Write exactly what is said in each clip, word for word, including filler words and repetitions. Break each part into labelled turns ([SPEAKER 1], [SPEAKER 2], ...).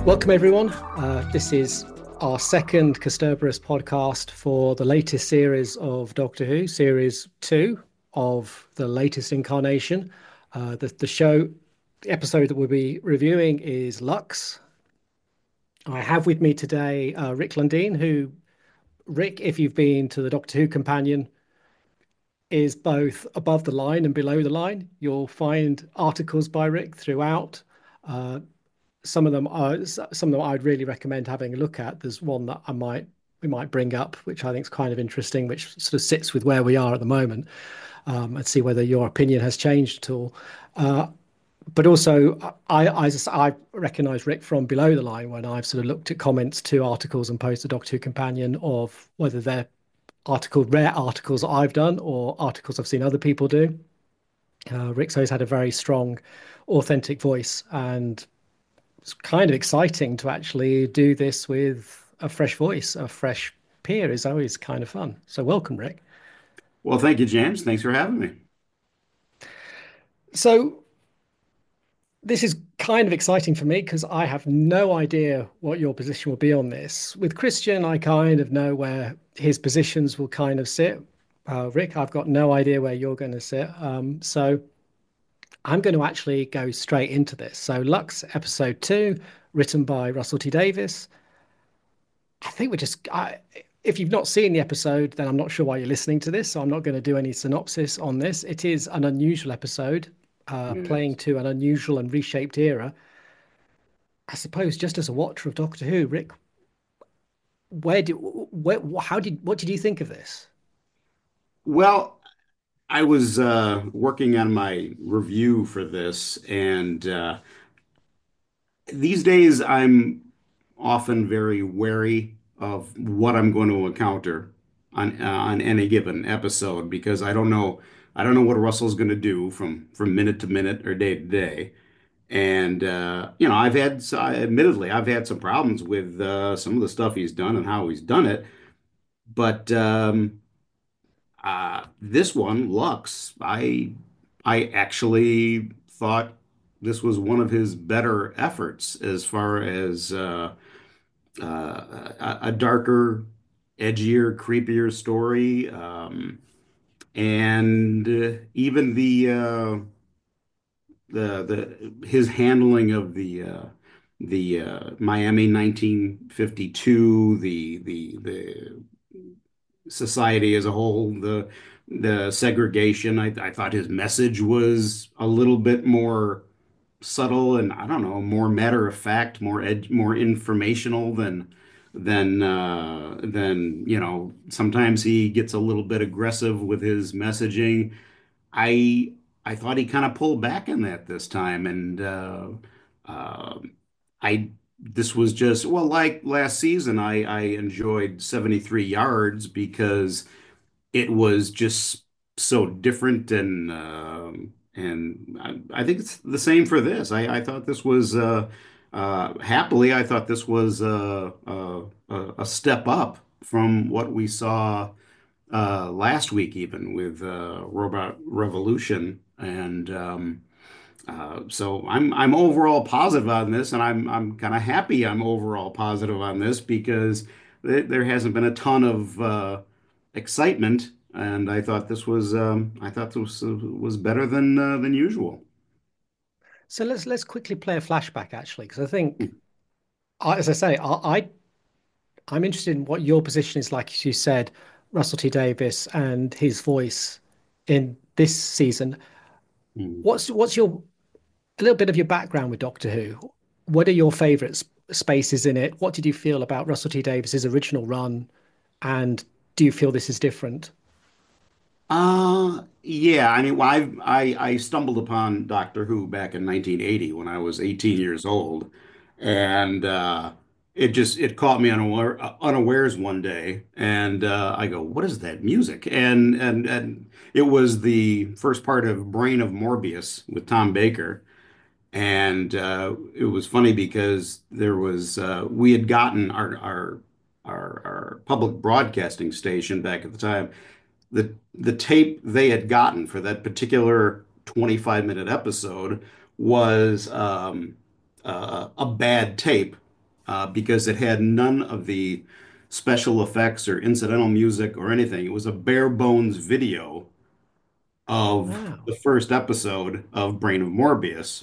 [SPEAKER 1] Welcome, everyone. Uh, this is our second Kasterborous podcast for the latest series of Doctor Who, series two of the latest incarnation. Uh, the, the show, the episode that we'll be reviewing is Lux. I have with me today uh, Rick Lundeen, who, Rick, if you've been to the Doctor Who Companion, is both above the line and below the line. You'll find articles by Rick throughout. Uh, some of them are some of them I'd really recommend having a look at. There's one that I might we might bring up, which I think is kind of interesting, which sort of sits with where we are at the moment, um, and see whether your opinion has changed at all. Uh, but also, I, I I recognise Rick from below the line when I've sort of looked at comments to articles and posted Doctor Who Companion of whether they're article rare articles that I've done or articles I've seen other people do. Uh, Rick's always had a very strong, authentic voice, and it's kind of exciting to actually do this with a fresh voice, a fresh peer is always kind of fun. So welcome, Rick.
[SPEAKER 2] Well, thank you, James. Thanks for having me.
[SPEAKER 1] So this is kind of exciting for me because I have no idea what your position will be on this. With Christian, I kind of know where his positions will kind of sit. Uh, Rick, I've got no idea where you're going to sit. Um, so I'm going to actually go straight into this. So Lux, episode two, written by Russell T Davies. I think we're just, I, if you've not seen the episode, then I'm not sure why you're listening to this. So I'm not going to do any synopsis on this. It is an unusual episode, uh, playing
[SPEAKER 2] Yes.
[SPEAKER 1] to an unusual and reshaped era. I suppose just as a watcher of Doctor Who, Rick, where did, where, how did, what did you think of this?
[SPEAKER 2] Well, I was uh, working on my review for this, and uh, these days I'm often very wary of what I'm going to encounter on uh, on any given episode because I don't know I don't know what Russell's going to do from from minute to minute or day to day. And uh, you know, I've had, so admittedly, I've had some problems with uh, some of the stuff he's done and how he's done it, but. Um, Uh, this one, Lux, I I actually thought this was one of his better efforts as far as uh, uh, a, a darker, edgier, creepier story, um, and uh, even the uh, the the his handling of the uh, the uh, Miami nineteen fifty-two, the the the society as a whole, the the segregation. I, I thought his message was a little bit more subtle and I don't know, more matter of fact, more ed more informational than than uh, than you know. Sometimes he gets a little bit aggressive with his messaging. I I thought he kind of pulled back in that this time, and uh, uh, I this was just well, like last season, I I enjoyed seventy-three yards because it was just so different and um and I, I think it's the same for this. I I thought this was uh, uh, happily I thought this was uh, uh, a a step up from what we saw uh, last week, even with uh, Robot Revolution, and um, uh, so I'm I'm overall positive on this, and I'm I'm kind of happy I'm overall positive on this because th there hasn't been a ton of uh, excitement, and I thought this was um, I thought this was, was better than uh, than usual.
[SPEAKER 1] So let's let's quickly play a flashback actually, because I think, I, as I say, I, I I'm interested in what your position is like, as you said, Russell T Davies and his voice in this season.
[SPEAKER 2] Mm.
[SPEAKER 1] What's what's your a little bit of your background with Doctor Who? What are your favourite sp- spaces in it? What did you feel about Russell T Davies's original run, and do you feel this is different?
[SPEAKER 2] Uh, yeah. I mean, well, I I I stumbled upon Doctor Who back in nineteen eighty when I was eighteen years old, and uh, it just it caught me unaware, uh, unawares one day, and uh, I go, "What is that music?" And and and it was the first part of Brain of Morbius with Tom Baker, and uh, it was funny because there was uh, we had gotten our our our our public broadcasting station back at the time the the tape they had gotten for that particular twenty-five minute episode was um, uh, a bad tape uh, because it had none of the special effects or incidental music or anything. It was a bare bones video of
[SPEAKER 1] Wow.
[SPEAKER 2] the first episode of Brain of Morbius.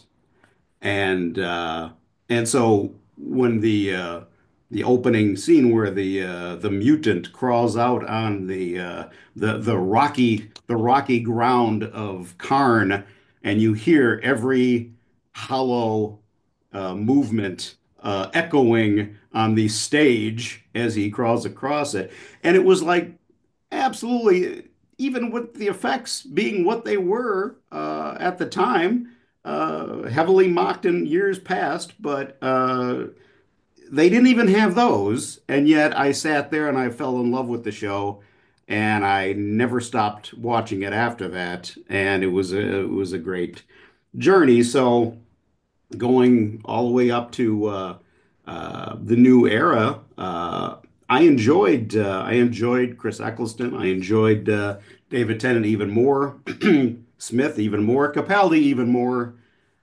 [SPEAKER 2] And uh, and so when the uh, the opening scene where the uh, the mutant crawls out on the uh, the the rocky the rocky ground of Karn, and you hear every hollow uh, movement uh, echoing on the stage as he crawls across it, and it was like absolutely, even with the effects being what they were uh, at the time, uh, heavily mocked in years past, but uh, they didn't even have those. And yet I sat there and I fell in love with the show, and I never stopped watching it after that. And it was a, it was a great journey. So going all the way up to uh, uh, the new era. Uh, I enjoyed uh, I enjoyed Chris Eccleston. I enjoyed uh, David Tennant even more, Smith even more, Capaldi even more.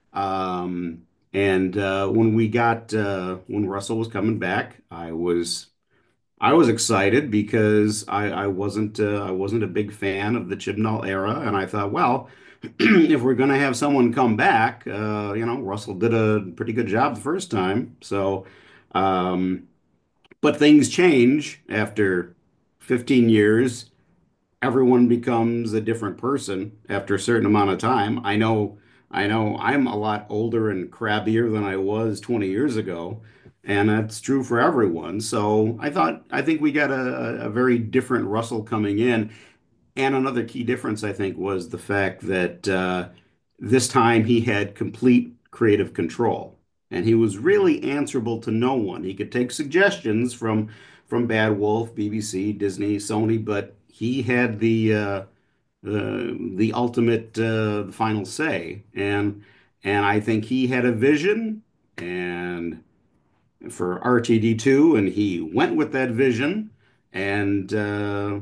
[SPEAKER 2] Um, and uh, when we got uh, when Russell was coming back, I was I was excited because I, I wasn't uh, I wasn't a big fan of the Chibnall era, and I thought, well, if we're gonna have someone come back, uh, you know, Russell did a pretty good job the first time. So, um, but things change after fifteen years. Everyone becomes a different person after a certain amount of time. I know, I know I'm a lot older and crabbier than I was twenty years ago, and that's true for everyone. So I thought, I think we got a, a very different Russell coming in. And another key difference, I think, was the fact that uh, this time he had complete creative control, and he was really answerable to no one. He could take suggestions from from Bad Wolf, B B C, Disney, Sony, but he had the uh, the the ultimate uh, final say. And and I think he had a vision and for R T D two, and he went with that vision. And uh,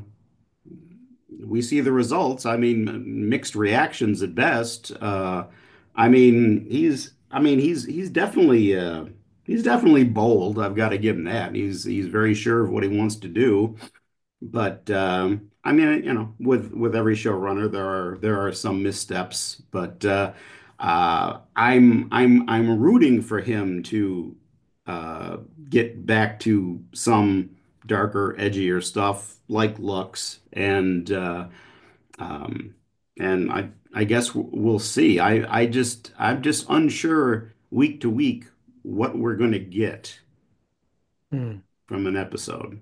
[SPEAKER 2] we see the results. I mean, mixed reactions at best. Uh, I mean, he's I mean, he's he's definitely uh, he's definitely bold. I've got to give him that. He's he's very sure of what he wants to do. But um, I mean, you know, with with every showrunner, there are there are some missteps. But uh, uh, I'm I'm I'm rooting for him to uh, get back to some darker, edgier stuff like Lux, and uh, um, and I I guess we'll see. I I just I'm just unsure week to week what we're going to get
[SPEAKER 1] Hmm.
[SPEAKER 2] from an episode.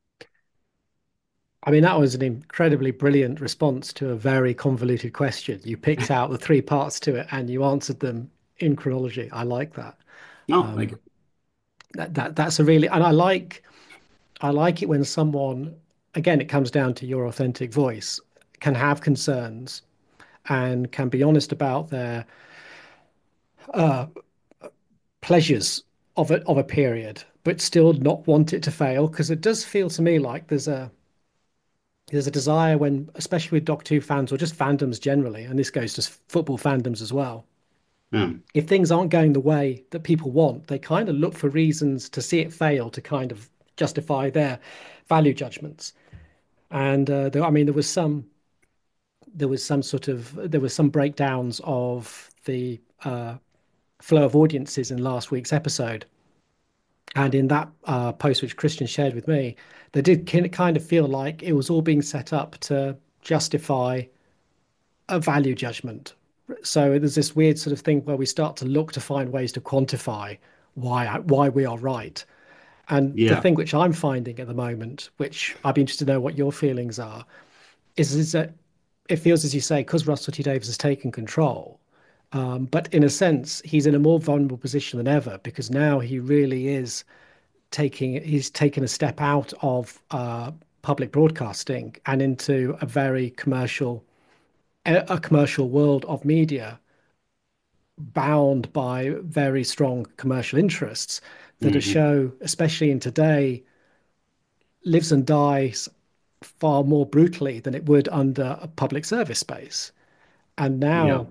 [SPEAKER 1] I mean, that was an incredibly brilliant response to a very convoluted question. You picked out the three parts to it and you answered them in chronology. I like that.
[SPEAKER 2] No, like
[SPEAKER 1] Um, that, that that's a really, and I like I like it when someone, again, it comes down to your authentic voice, can have concerns and can be honest about their uh, pleasures of a of a period, but still not want it to fail. Because it does feel to me like there's a there's a desire when, especially with Doctor Who fans or just fandoms generally, and this goes to football fandoms as well.
[SPEAKER 2] yeah,
[SPEAKER 1] If things aren't going the way that people want, they kind of look for reasons to see it fail to kind of justify their value judgments. And uh, there, I mean, there was some there was some sort of there was some breakdowns of the uh, flow of audiences in last week's episode. And in that uh, post, which Christian shared with me, they did kind of feel like it was all being set up to justify a value judgment. So there's this weird sort of thing where we start to look to find ways to quantify why why we are right. And the
[SPEAKER 2] yeah,
[SPEAKER 1] thing which I'm finding at the moment, which I'd be interested to know what your feelings are, is, is that it feels, as you say, because Russell T Davies has taken control. Um, but in a sense, he's in a more vulnerable position than ever because now he really is taking he's taken a step out of uh, public broadcasting and into a very commercial a, a commercial world of media bound by very strong commercial interests that a
[SPEAKER 2] hmm,
[SPEAKER 1] show, especially in today, lives and dies far more brutally than it would under a public service space. And
[SPEAKER 2] yeah,
[SPEAKER 1] now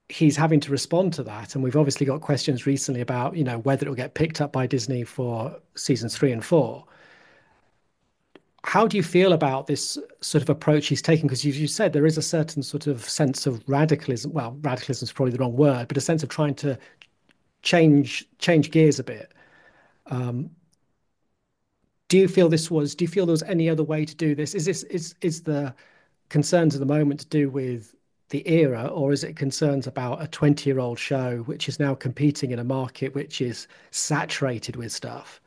[SPEAKER 1] he's having to respond to that. And we've obviously got questions recently about, you know, whether it'll get picked up by Disney for seasons three and four. How do you feel about this sort of approach he's taking? Because you, you said there is a certain sort of sense of radicalism. Well, radicalism is probably the wrong word, but a sense of trying to change change gears a bit. Um, do you feel this was? Do you feel there was any other way to do this? Is this is is the concerns at the moment to do with the era, or is it concerns about a twenty year old show which is now competing in a market which is saturated with stuff?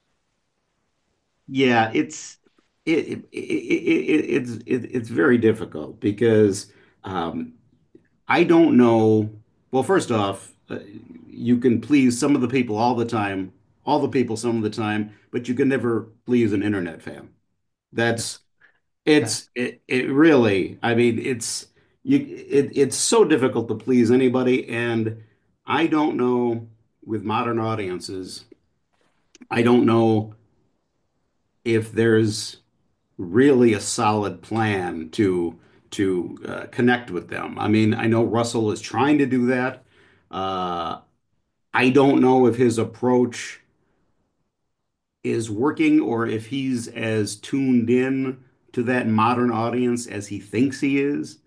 [SPEAKER 2] Yeah, it's it, it, it, it it's it, it's very difficult because um, I don't know. Well, first off, uh, you can please some of the people all the time, all the people some of the time, but you can never please an internet fan.
[SPEAKER 1] No,
[SPEAKER 2] That's
[SPEAKER 1] fair.
[SPEAKER 2] it's it, it really, I mean, it's you it, it's so difficult to please anybody, and I don't know with modern audiences, I don't know if there's really a solid plan to to uh, connect with them. I mean, I know Russell is trying to do that. Uh, I don't know if his approach is working or if he's as tuned in to that modern audience as he thinks he is.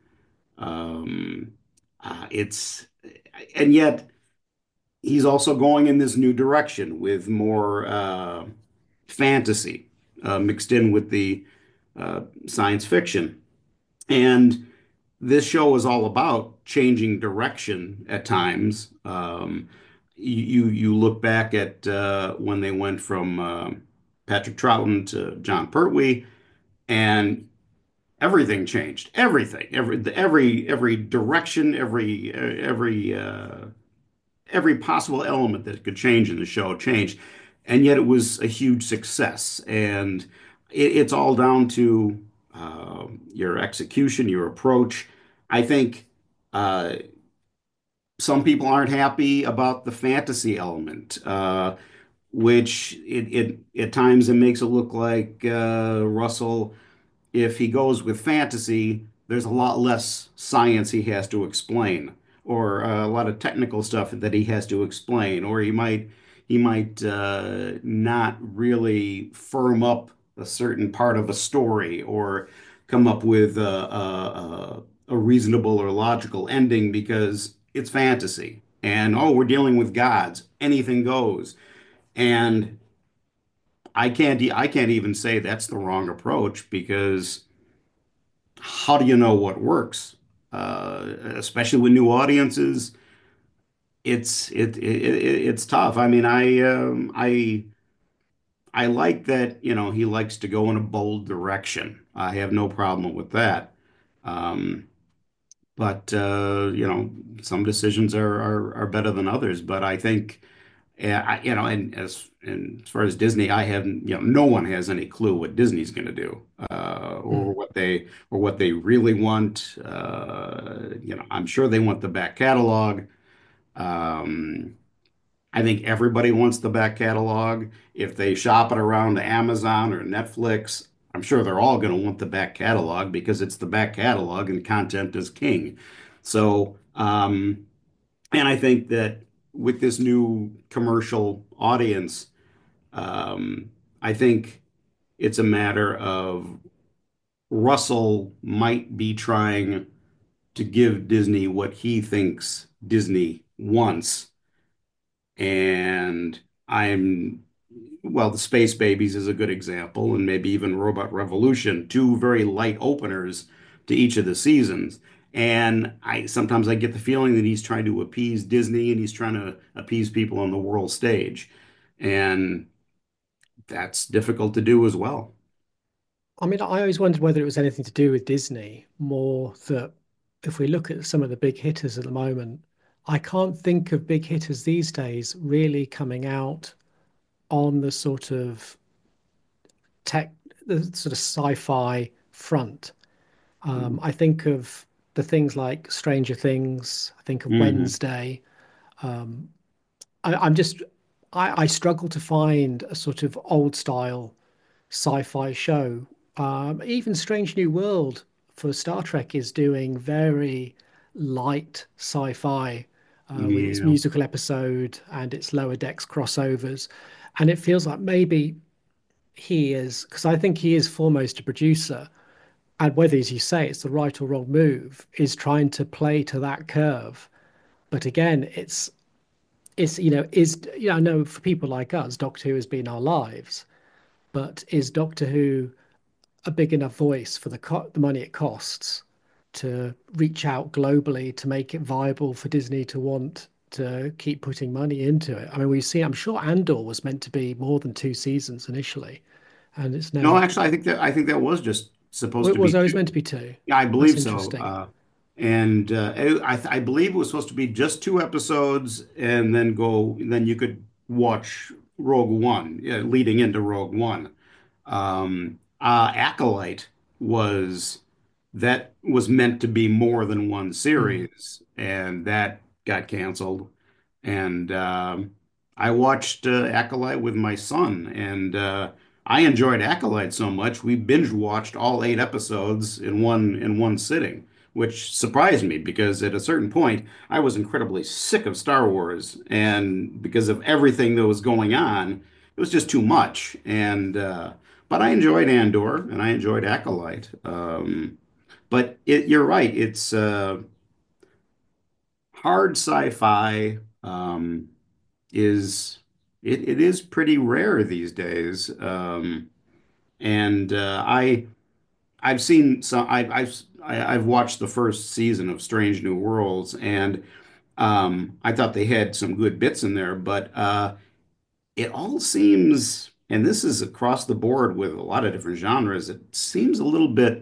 [SPEAKER 2] Um, uh, it's and yet he's also going in this new direction with more uh, fantasy uh, mixed in with the uh, science fiction. And this show is all about changing direction at times. Um, you you look back at uh, when they went from uh, Patrick Troughton to John Pertwee, and everything changed. Everything, every every every direction, every every uh, every possible element that could change in the show changed, and yet it was a huge success. And it, it's all down to uh, your execution, your approach. I think uh, some people aren't happy about the fantasy element, uh, which it, it at times it makes it look like uh, Russell, if he goes with fantasy, there's a lot less science he has to explain, or uh, a lot of technical stuff that he has to explain, or he might he might uh, not really firm up a certain part of a story, or come up with a, a, a reasonable or logical ending because it's fantasy. And oh, we're dealing with gods, anything goes. And I can't e- I can't even say that's the wrong approach because how do you know what works? Uh, especially with new audiences, it's it, it, it it's tough. I mean, I um, I I like that, you know, he likes to go in a bold direction. I have no problem with that. Um, but uh, you know, some decisions are, are are better than others. But I think yeah, I, you know, and as and as far as Disney, I haven't, you know, no one has any clue what Disney's going to do, uh, or
[SPEAKER 1] Mm.
[SPEAKER 2] what they or what they really want. Uh, you know, I'm sure they want the back catalog. Um, I think everybody wants the back catalog. If they shop it around to Amazon or Netflix, I'm sure they're all going to want the back catalog because it's the back catalog and content is king. So, um, and I think that with this new commercial audience, um, I think it's a matter of Russell might be trying to give Disney what he thinks Disney wants. And I'm, well, the Space Babies is a good example, and maybe even Robot Revolution, two very light openers to each of the seasons. And I sometimes I get the feeling that he's trying to appease Disney and he's trying to appease people on the world stage. And that's difficult to do as well.
[SPEAKER 1] I mean, I always wondered whether it was anything to do with Disney, more that if we look at some of the big hitters at the moment, I can't think of big hitters these days really coming out on the sort of tech, the sort of sci-fi front. Um, I think of the things like Stranger Things. I think of
[SPEAKER 2] Hmm.
[SPEAKER 1] Wednesday. I, I'm just, I, I struggle to find a sort of old style sci-fi show. Um, even Strange New World for Star Trek is doing very, light sci-fi uh, with its
[SPEAKER 2] Yeah.
[SPEAKER 1] musical episode and its lower decks crossovers. And it feels like maybe he is, because I think he is foremost a producer, and whether, as you say, it's the right or wrong move, is trying to play to that curve. But again, it's it's you know is you know I know for people like us, Doctor Who has been our lives, but is Doctor Who a big enough voice for the co the money it costs to reach out globally to make it viable for Disney to want to keep putting money into it? I mean, we see, I'm sure Andor was meant to be more than two seasons initially, and it's
[SPEAKER 2] No,
[SPEAKER 1] now,
[SPEAKER 2] actually, I think that I think that was just supposed
[SPEAKER 1] well,
[SPEAKER 2] to
[SPEAKER 1] it was
[SPEAKER 2] be
[SPEAKER 1] always
[SPEAKER 2] two.
[SPEAKER 1] meant to be two.
[SPEAKER 2] Yeah, I
[SPEAKER 1] That's
[SPEAKER 2] believe so.
[SPEAKER 1] interesting.
[SPEAKER 2] Uh, and uh, I th- I believe it was supposed to be just two episodes, and then go. Then you could watch Rogue One, yeah, leading into Rogue One. Um, uh, Acolyte was that was meant to be more than one
[SPEAKER 1] Mm.
[SPEAKER 2] series, and that got canceled. And um, I watched uh, Acolyte with my son, and uh, I enjoyed Acolyte so much we binge watched all eight episodes in one in one sitting, which surprised me because at a certain point I was incredibly sick of Star Wars, and because of everything that was going on, it was just too much. And uh, but I enjoyed Andor and I enjoyed Acolyte. Um, but it, you're right, it's uh, hard sci-fi. Um, is it, it is pretty rare these days. Um, and uh, I I've seen some I, I've I, I've watched the first season of Strange New Worlds, and um, I thought they had some good bits in there, but uh, it all seems, and this is across the board with a lot of different genres, it seems a little bit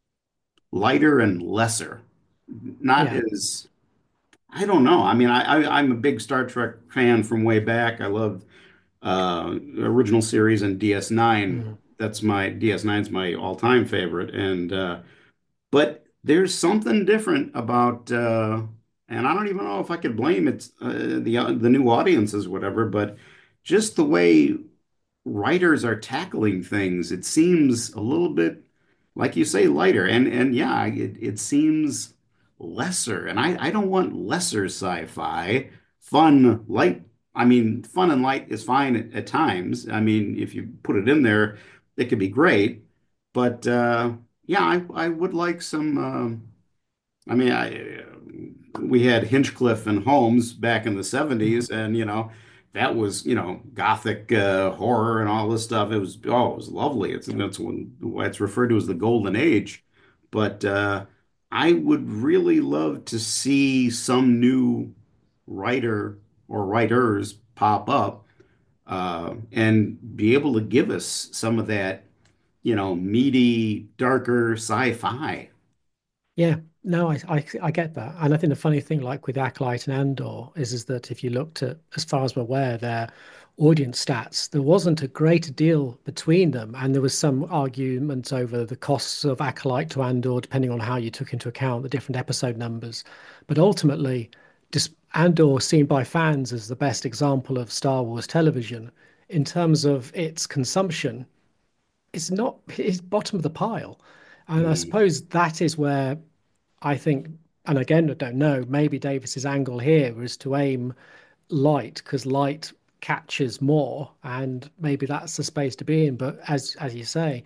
[SPEAKER 2] lighter and lesser. Not
[SPEAKER 1] Yeah.
[SPEAKER 2] as I don't know. I mean, I, I I'm a big Star Trek fan from way back. I loved uh, original series and D S nine.
[SPEAKER 1] Mm.
[SPEAKER 2] That's my D S nine's my all-time favorite. And uh, but there's something different about, uh, and I don't even know if I could blame it uh, the uh, the new audiences, whatever. But just the way writers are tackling things, it seems a little bit, like you say, lighter. And and yeah, it, it seems lesser. And I, I don't want lesser sci-fi. Fun, light. I mean, fun and light is fine at, at times. I mean, if you put it in there, it could be great. But uh, yeah, I, I would like some. Um, I mean, I we had Hinchcliffe and Holmes back in the
[SPEAKER 1] Mm.
[SPEAKER 2] seventies, and you know, that was, you know, gothic uh, horror and all this stuff. It was oh, it was lovely. It's that's when why it's referred to as the golden age. But uh, I would really love to see some new writer or writers pop up uh, and be able to give us some of that, you know, meaty, darker sci-fi.
[SPEAKER 1] Yeah, no, I, I I get that, and I think the funny thing, like with Acolyte and Andor, is is that if you looked at, as far as we're aware, their audience stats, there wasn't a great deal between them, and there was some argument over the costs of Acolyte to Andor, depending on how you took into account the different episode numbers. But ultimately, just Andor, seen by fans as the best example of Star Wars television in terms of its consumption, it's not, it's bottom of the pile. And I
[SPEAKER 2] Mm,
[SPEAKER 1] suppose that is where I think, and again, I don't know, maybe Davis's angle here is to aim light because light catches more, and maybe that's the space to be in. But as as you say,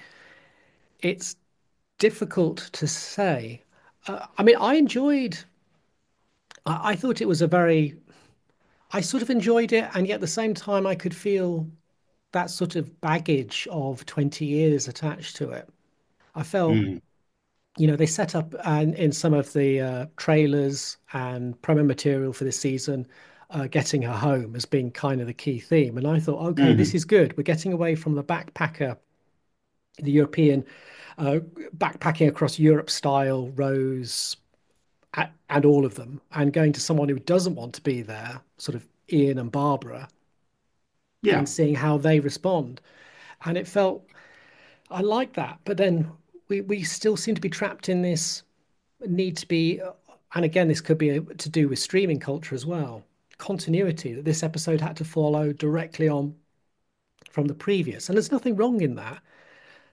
[SPEAKER 1] it's difficult to say. Uh, I mean, I enjoyed. I, I thought it was a very. I sort of enjoyed it, and yet at the same time, I could feel that sort of baggage of twenty years attached to it. I felt,
[SPEAKER 2] mm,
[SPEAKER 1] you know, they set up and in some of the uh, trailers and promo material for this season, uh, getting her home as being kind of the key theme. And I thought, okay, this
[SPEAKER 2] mm.
[SPEAKER 1] is good. We're getting away from the backpacker, the European uh, backpacking across Europe style Rose a- and all of them, and going to someone who doesn't want to be there, sort of Ian and Barbara,
[SPEAKER 2] Yeah.
[SPEAKER 1] and seeing how they respond. And it felt, I like that. But then we, we still seem to be trapped in this need to be, and again, this could be a, to do with streaming culture as well, continuity that this episode had to follow directly on from the previous. And there's nothing wrong in that.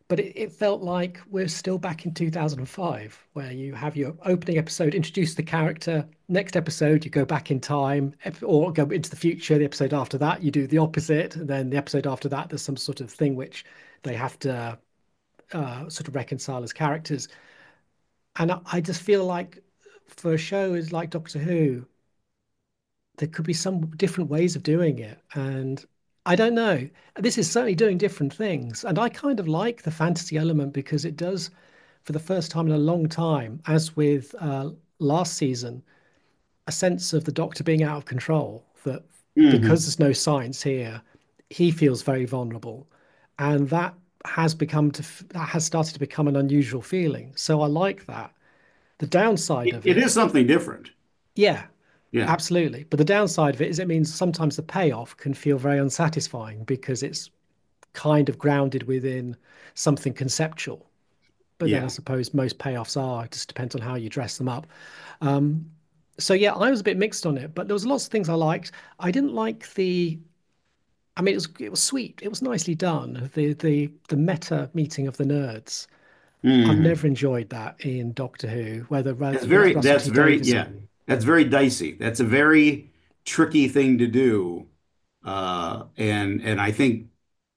[SPEAKER 1] but it, it felt like we're still back in two thousand five, where you have your opening episode, introduce the character. Next episode, you go back in time ep- or go into the future. The episode after that, you do the opposite. And then the episode after that, there's some sort of thing which they have to uh, sort of reconcile as characters. And I, I just feel like for a show is like Doctor Who, there could be some different ways of doing it. And I don't know. This is certainly doing different things. And I kind of like the fantasy element because it does, for the first time in a long time, as with uh, last season, a sense of the Doctor being out of control, that because
[SPEAKER 2] Hmm.
[SPEAKER 1] there's no science here, he feels very vulnerable. And that has become to that has started to become an unusual feeling. So I like that. The downside
[SPEAKER 2] It,
[SPEAKER 1] of
[SPEAKER 2] it
[SPEAKER 1] it,
[SPEAKER 2] is something different.
[SPEAKER 1] yeah,
[SPEAKER 2] Yeah.
[SPEAKER 1] absolutely. But the downside of it is it means sometimes the payoff can feel very unsatisfying because it's kind of grounded within something conceptual. But then I
[SPEAKER 2] Yeah.
[SPEAKER 1] suppose most payoffs are, it just depends on how you dress them up. Um, so yeah, I was a bit mixed on it, but there was lots of things I liked. I didn't like the, I mean, it was it was sweet. It was nicely done. The the the meta meeting of the nerds. I've
[SPEAKER 2] Hmm.
[SPEAKER 1] never enjoyed that in Doctor Who, whether
[SPEAKER 2] That's
[SPEAKER 1] whether it's
[SPEAKER 2] very,
[SPEAKER 1] Russell
[SPEAKER 2] that's
[SPEAKER 1] T
[SPEAKER 2] very,
[SPEAKER 1] Davies.
[SPEAKER 2] yeah, that's very dicey. That's a very tricky thing to do. Uh, and, and I think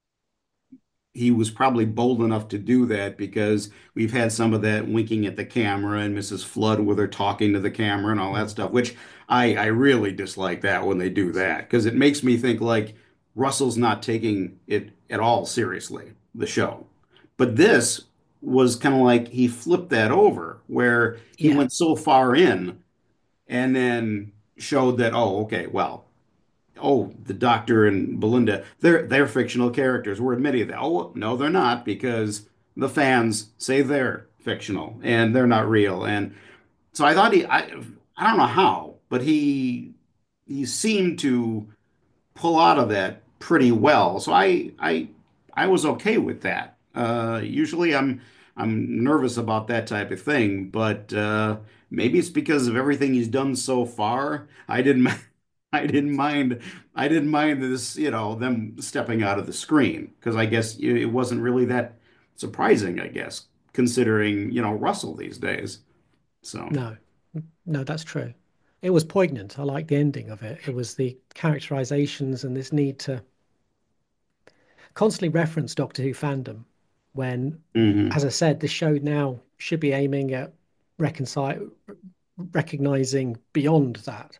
[SPEAKER 2] he was probably bold enough to do that because we've had some of that winking at the camera and missus Flood with her talking to the camera and all that
[SPEAKER 1] Mm.
[SPEAKER 2] stuff, which I, I really dislike that when they do that because it makes me think like Russell's not taking it at all seriously, the show. But this was kind of like he flipped that over where he
[SPEAKER 1] Yeah,
[SPEAKER 2] went so far in and then showed that, oh, okay, well, oh, the Doctor and Belinda, they're they're fictional characters. We're admitting that. Oh, no, they're not because the fans say they're fictional and they're not real. And so I thought he, I, I don't know how, but he he seemed to pull out of that pretty well. So I I I was okay with that. Uh, usually I'm I'm nervous about that type of thing, but uh, maybe it's because of everything he's done so far. I didn't I didn't mind I didn't mind this, you know, them stepping out of the screen because I guess it wasn't really that surprising, I guess, considering, you know, Russell these days. So,
[SPEAKER 1] no, no, that's true. It was poignant. I like the ending of it. It was the characterizations and this need to constantly reference Doctor Who fandom when,
[SPEAKER 2] hmm.
[SPEAKER 1] as I said, the show now should be aiming at reconcile, recognizing beyond that,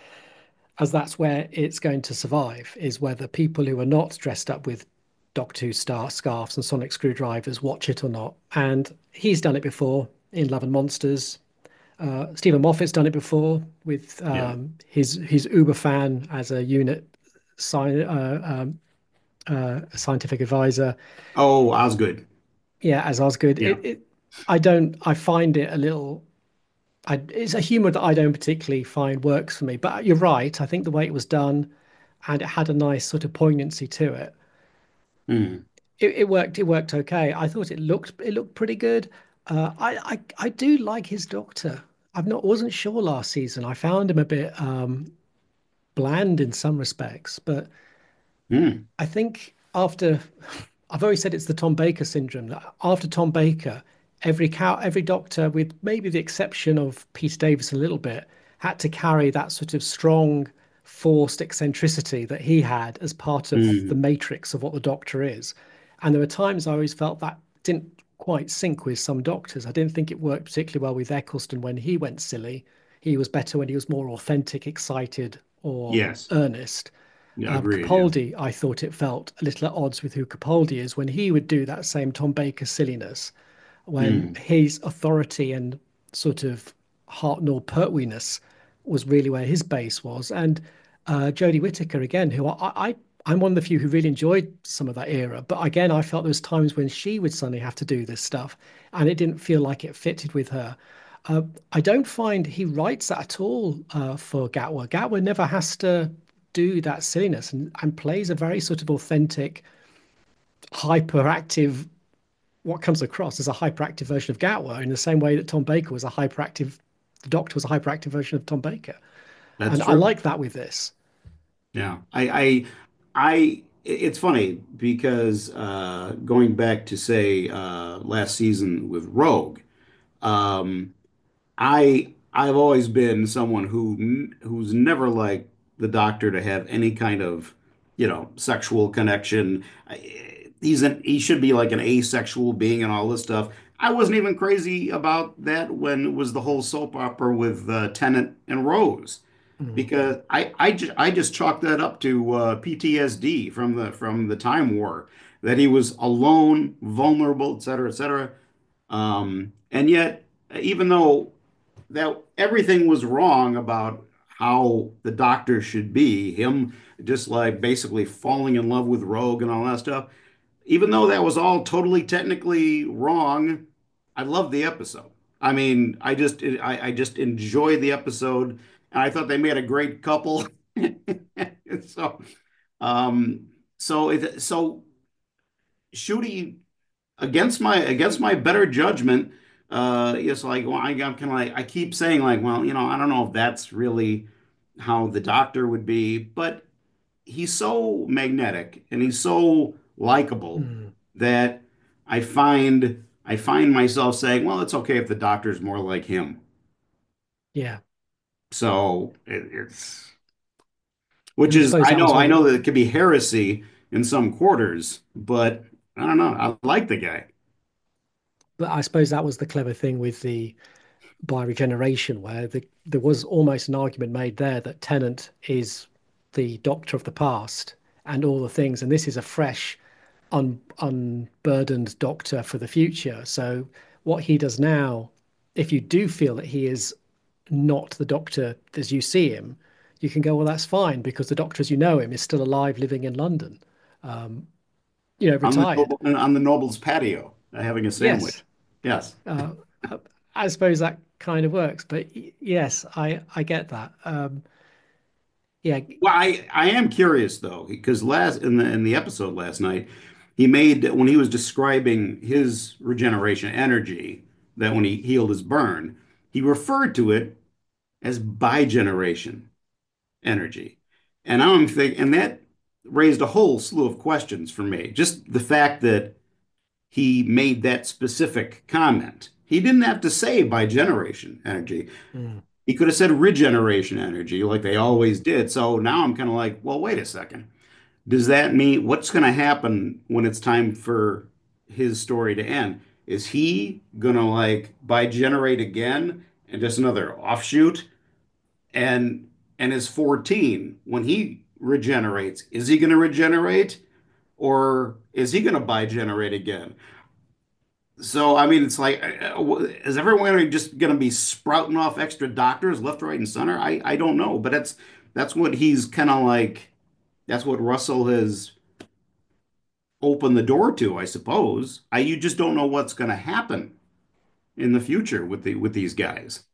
[SPEAKER 1] as that's where it's going to survive, is whether people who are not dressed up with Doctor Who star scarves and sonic screwdrivers watch it or not. And he's done it before in Love and Monsters. Uh, Stephen Moffat's done it before with
[SPEAKER 2] Yeah.
[SPEAKER 1] um, his his Uber fan as a unit sci- uh, um, uh, scientific advisor.
[SPEAKER 2] Oh, Osgood.
[SPEAKER 1] Yeah, as Osgood.
[SPEAKER 2] Yeah.
[SPEAKER 1] It, it I don't I find it a little I, it's a humor that I don't particularly find works for me. But you're right. I think the way it was done and it had a nice sort of poignancy to it.
[SPEAKER 2] Mm.
[SPEAKER 1] It, it worked. It worked okay. I thought it looked it looked pretty good. Uh, I, I I do like his Doctor. I've not wasn't sure last season. I found him a bit um, bland in some respects, but
[SPEAKER 2] Mm.
[SPEAKER 1] I think after I've always said it's the Tom Baker syndrome. That after Tom Baker, every cow, every doctor, with maybe the exception of Peter Davis a little bit, had to carry that sort of strong, forced eccentricity that he had as part of the
[SPEAKER 2] Mm.
[SPEAKER 1] matrix of what the doctor is. And there were times I always felt that didn't quite sync with some doctors. I didn't think it worked particularly well with Eccleston when he went silly. He was better when he was more authentic, excited, or
[SPEAKER 2] Yes.
[SPEAKER 1] earnest.
[SPEAKER 2] Yeah,
[SPEAKER 1] Um,
[SPEAKER 2] agreed. Yeah.
[SPEAKER 1] Capaldi, I thought it felt a little at odds with who Capaldi is when he would do that same Tom Baker silliness, when
[SPEAKER 2] Mm.
[SPEAKER 1] his authority and sort of Hartnell pertweeness was really where his base was. And uh, Jodie Whittaker, again, who I, I, I'm one of the few who really enjoyed some of that era. But again, I felt there was times when she would suddenly have to do this stuff, and it didn't feel like it fitted with her. Uh, I don't find he writes that at all uh, for Gatwa. Gatwa never has to do that silliness and, and plays a very sort of authentic, hyperactive, what comes across as a hyperactive version of Gatwa in the same way that Tom Baker was a hyperactive, the Doctor was a hyperactive version of Tom Baker.
[SPEAKER 2] That's
[SPEAKER 1] And I
[SPEAKER 2] true.
[SPEAKER 1] like that with this.
[SPEAKER 2] Yeah. I, I, I, it's funny because uh, going back to say uh, last season with Rogue, um, I I've always been someone who who's never liked the Doctor to have any kind of, you know, sexual connection. I- He's an he should be like an asexual being and all this stuff. I wasn't even crazy about that when it was the whole soap opera with uh, Tennant and Rose,
[SPEAKER 1] Mm.
[SPEAKER 2] because I I just I just chalked that up to uh, P T S D from the from the Time War, that he was alone, vulnerable, et cetera, et cetera. Um, and yet, even though that everything was wrong about how the Doctor should be, him just like basically falling in love with Rogue and all that stuff, even though that was all totally technically wrong, I loved the episode. I mean, I just I, I just enjoyed the episode, and I thought they made a great couple. So, um, so it so Shooty, against my against my better judgment, uh, it's like, well, I, I'm kind of like, I keep saying like, well, you know, I don't know if that's really how the Doctor would be, but he's so magnetic and he's so likable
[SPEAKER 1] Mm.
[SPEAKER 2] that I find I find myself saying, well, it's okay if the Doctor's more like him.
[SPEAKER 1] Yeah.
[SPEAKER 2] So it, it's which
[SPEAKER 1] And I
[SPEAKER 2] is,
[SPEAKER 1] suppose
[SPEAKER 2] I
[SPEAKER 1] that was
[SPEAKER 2] know I
[SPEAKER 1] one of,
[SPEAKER 2] know that it could be heresy in some quarters, but I don't know. I like the guy.
[SPEAKER 1] but I suppose that was the clever thing with the by regeneration, where the, there was almost an argument made there that Tennant is the Doctor of the past and all the things, and this is a fresh, un, unburdened Doctor for the future. So what he does now, if you do feel that he is not the Doctor as you see him, you can go, well, that's fine because the Doctor as you know him is still alive, living in London, you know,
[SPEAKER 2] On the
[SPEAKER 1] retired.
[SPEAKER 2] noble, on the noble's patio, uh, having a
[SPEAKER 1] Yes,
[SPEAKER 2] sandwich. Yes.
[SPEAKER 1] uh, I suppose that kind of works, but yes, I I get that. Um, yeah.
[SPEAKER 2] Well, I I am curious though, because last in the in the episode last night, he made when he was describing his regeneration energy, that when he healed his burn, he referred to it as bigeneration energy. And I'm thinking, and that raised a whole slew of questions for me. Just the fact that he made that specific comment. He didn't have to say bigeneration energy.
[SPEAKER 1] Mm.
[SPEAKER 2] He could have said regeneration energy like they always did. So now I'm kind of like, well, wait a second. Does that mean what's going to happen when it's time for his story to end? Is he going to like bigenerate again and just another offshoot? And and is fourteen when he regenerates, is he going to regenerate or is he going to bigenerate again? So I mean, it's like, uh, uh, is everyone just going to be sprouting off extra doctors left, right, and center? I I don't know, but that's that's what he's kind of like. That's what Russell has opened the door to, I suppose. I You just don't know what's going to happen in the future with the with these guys.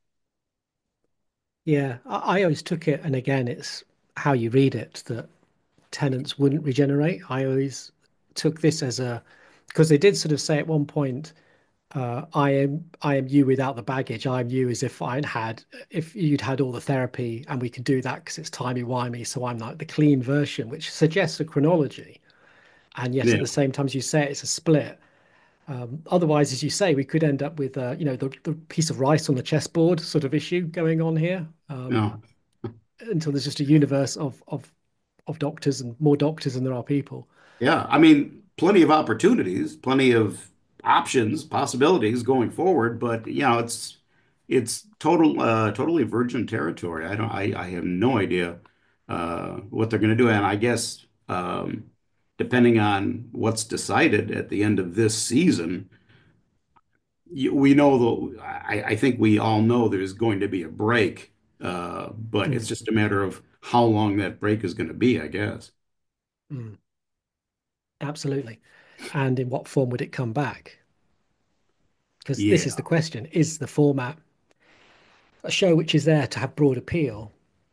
[SPEAKER 1] Yeah, I, I always took it, and again, it's how you read it that tenants wouldn't regenerate. I always took this as a because they did sort of say at one point, uh, "I am I am you without the baggage. I am you as if I'd had if you'd had all the therapy, and we can do that because it's timey-wimey. So I'm like the clean version, which suggests a chronology, and yet at
[SPEAKER 2] Yeah,
[SPEAKER 1] the same time, as you say, it's a split. Um, otherwise, as you say, we could end up with uh, you know the, the piece of rice on the chessboard sort of issue going on here um,
[SPEAKER 2] no.
[SPEAKER 1] until there's just a universe of of of doctors and more doctors than there are people.
[SPEAKER 2] Yeah, I mean, plenty of opportunities, plenty of options, possibilities going forward, but you know, it's it's total uh totally virgin territory. I don't I, I have no idea uh what they're going to do, and I guess um depending on what's decided at the end of this season, you, we know though I, I think we all know there's going to be a break, uh but it's
[SPEAKER 1] Mm,
[SPEAKER 2] just a matter of how long that break is going to be, I guess.
[SPEAKER 1] mm, absolutely. And in what form would it come back? Because this is
[SPEAKER 2] Yeah.
[SPEAKER 1] the question: is the format a show which is there to have broad appeal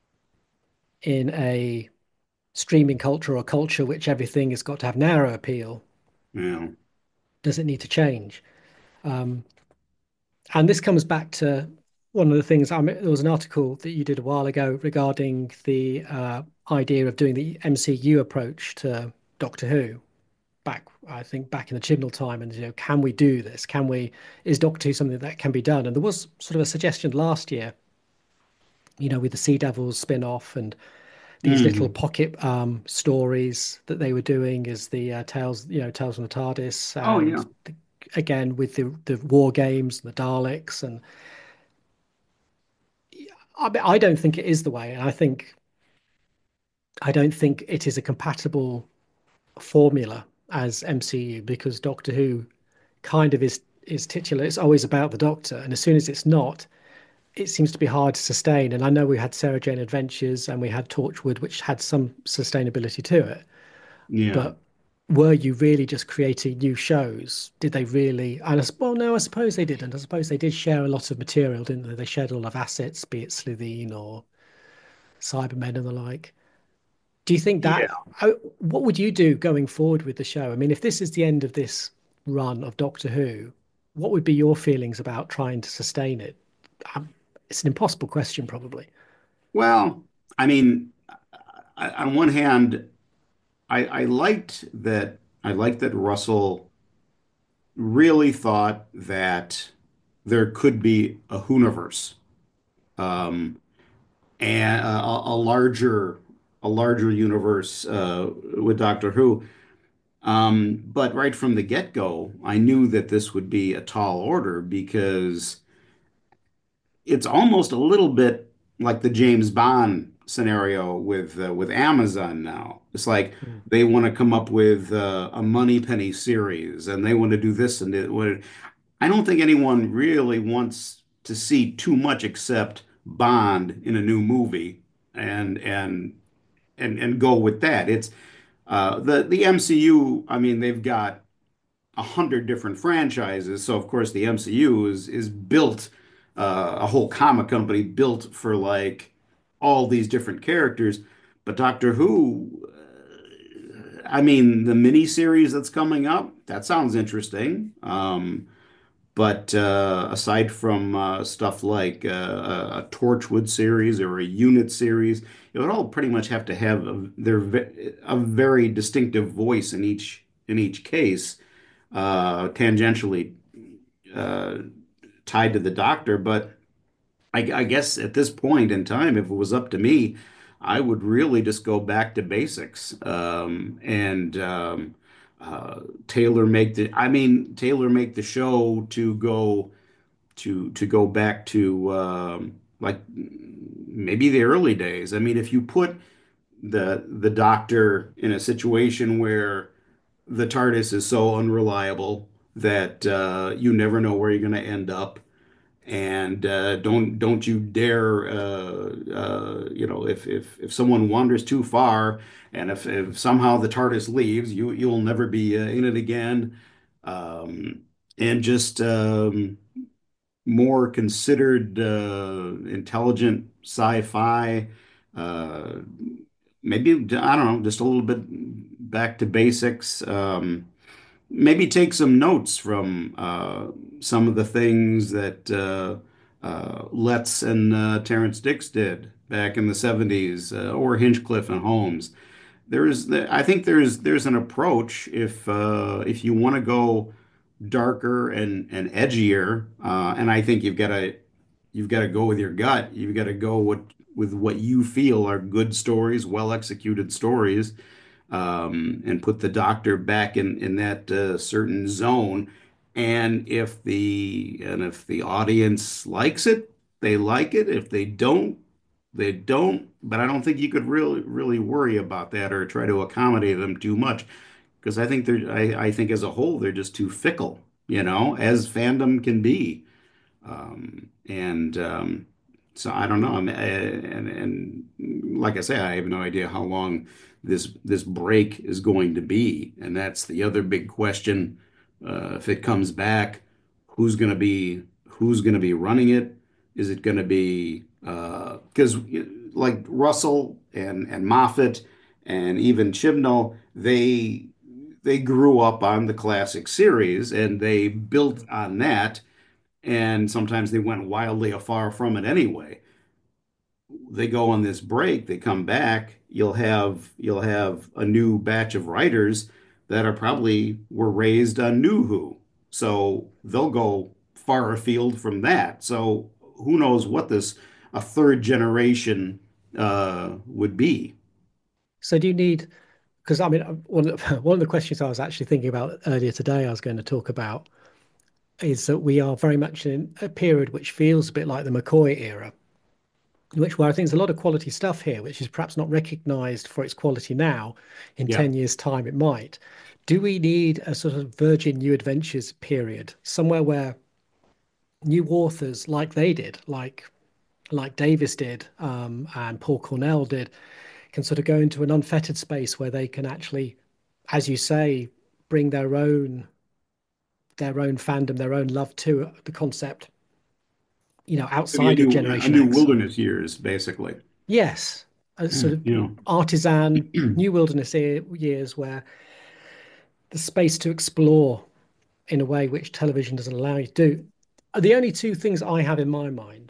[SPEAKER 1] in a streaming culture or culture which everything has got to have narrow appeal?
[SPEAKER 2] Yeah.
[SPEAKER 1] Does it need to change? Um, And this comes back to one of the things. I mean, there was an article that you did a while ago regarding the uh, idea of doing the M C U approach to Doctor Who back, I think, back in the Chibnall time, and you know, can we do this? Can we? Is Doctor Who something that can be done? And there was sort of a suggestion last year, you know, with the Sea Devils spin-off and these little
[SPEAKER 2] Hmm.
[SPEAKER 1] pocket um, stories that they were doing as the uh, tales, you know, Tales from the TARDIS,
[SPEAKER 2] Oh yeah.
[SPEAKER 1] and the, again with the the war games, the Daleks, and I, mean, I don't think it is the way, and I think I don't think it is a compatible formula as M C U because Doctor Who kind of is is titular. It's always about the Doctor, and as soon as it's not, it seems to be hard to sustain. And I know we had Sarah Jane Adventures and we had Torchwood, which had some sustainability to it,
[SPEAKER 2] Yeah.
[SPEAKER 1] but were you really just creating new shows? Did they really? And I, well, no, I suppose they didn't. I suppose they did share a lot of material, didn't they? They shared a lot of assets, be it Slitheen or Cybermen and the like. Do you think that?
[SPEAKER 2] Yeah.
[SPEAKER 1] I- What would you do going forward with the show? I mean, if this is the end of this run of Doctor Who, what would be your feelings about trying to sustain it? Um, it's an impossible question, probably.
[SPEAKER 2] Well, I mean, I, on one hand, I, I liked that I liked that Russell really thought that there could be a Hooniverse, um, and a, a larger a larger universe uh, with Doctor Who. Um, but right from the get-go, I knew that this would be a tall order because it's almost a little bit like the James Bond scenario with uh, with Amazon now. It's like
[SPEAKER 1] Mm.
[SPEAKER 2] they want to come up with uh, a Moneypenny series, and they want to do this and it. I don't think anyone really wants to see too much except Bond in a new movie, and and and and go with that. It's uh, the the M C U. I mean, they've got a hundred different franchises. So of course the M C U is is built uh, a whole comic company built for like all these different characters. But Doctor Who, uh, I mean, the mini series that's coming up, that sounds interesting. Um, but uh, aside from uh, stuff like uh, a, a Torchwood series or a Unit series, it would all pretty much have to have a, their a very distinctive voice in each in each case uh, tangentially uh, tied to the doctor. But I, I guess at this point in time, if it was up to me, I would really just go back to basics um, and um, uh, tailor make the. I mean, tailor make the show to go to to go back to um, like maybe the early days. I mean, if you put the the doctor in a situation where the TARDIS is so unreliable that uh, you never know where you're going to end up. And uh, don't don't you dare, uh, uh, you know, if, if if someone wanders too far, and if, if somehow the TARDIS leaves, you you'll never be uh, in it again. Um, and just um, more considered, uh, intelligent sci-fi. Uh, maybe I don't know, just a little bit back to basics. Um, maybe take some notes from uh, some of the things that uh, uh, Letts and uh, Terrence Dicks did back in the seventies, uh, or Hinchcliffe and Holmes. There's, I think there's there's an approach if uh, if you want to go darker and and edgier, uh, and I think you've got to you've got to go with your gut. You've got to go with with what you feel are good stories, well executed stories, um, and put the doctor back in in that uh, certain zone. And if the and if the audience likes it, they like it. If they don't, they don't. But I don't think you could really really worry about that or try to accommodate them too much because I think they're I, I think as a whole they're just too fickle, you know, as fandom can be. Um, and um, so I don't know. I mean, and and like I say, I have no idea how long this this break is going to be, and that's the other big question. Uh, if it comes back, who's going to be who's going to be running it? Is it going to be because like Russell and and Moffat and even Chibnall, they they grew up on the classic series and they built on that and sometimes they went wildly afar from it anyway. they go on this break, they come back, you'll have you'll have a new batch of writers that are probably were raised on New Who. So they'll go far afield from that. So who knows what this a third generation uh, would be.
[SPEAKER 1] So do you need, because I mean, uh, one of the, one of the questions I was actually thinking about earlier today, I was going to talk about is that we are very much in a period which feels a bit like the McCoy era, which where I think there's a lot of quality stuff here, which is perhaps not recognized for its quality now. In
[SPEAKER 2] Yeah.
[SPEAKER 1] ten years' time, it might. Do we need a sort of Virgin New Adventures period, somewhere where new authors, like they did, like like Davis did, um, and Paul Cornell did, can sort of go into an unfettered space where they can actually, as you say, bring their own their own fandom, their own love to the concept, you know,
[SPEAKER 2] Maybe a
[SPEAKER 1] outside of
[SPEAKER 2] new a
[SPEAKER 1] Generation
[SPEAKER 2] new
[SPEAKER 1] X.
[SPEAKER 2] wilderness years, basically.
[SPEAKER 1] Yes, a sort of
[SPEAKER 2] You
[SPEAKER 1] artisan
[SPEAKER 2] know.
[SPEAKER 1] new wilderness e- years where the space to explore in a way which television doesn't allow you to do. The only two things I have in my mind,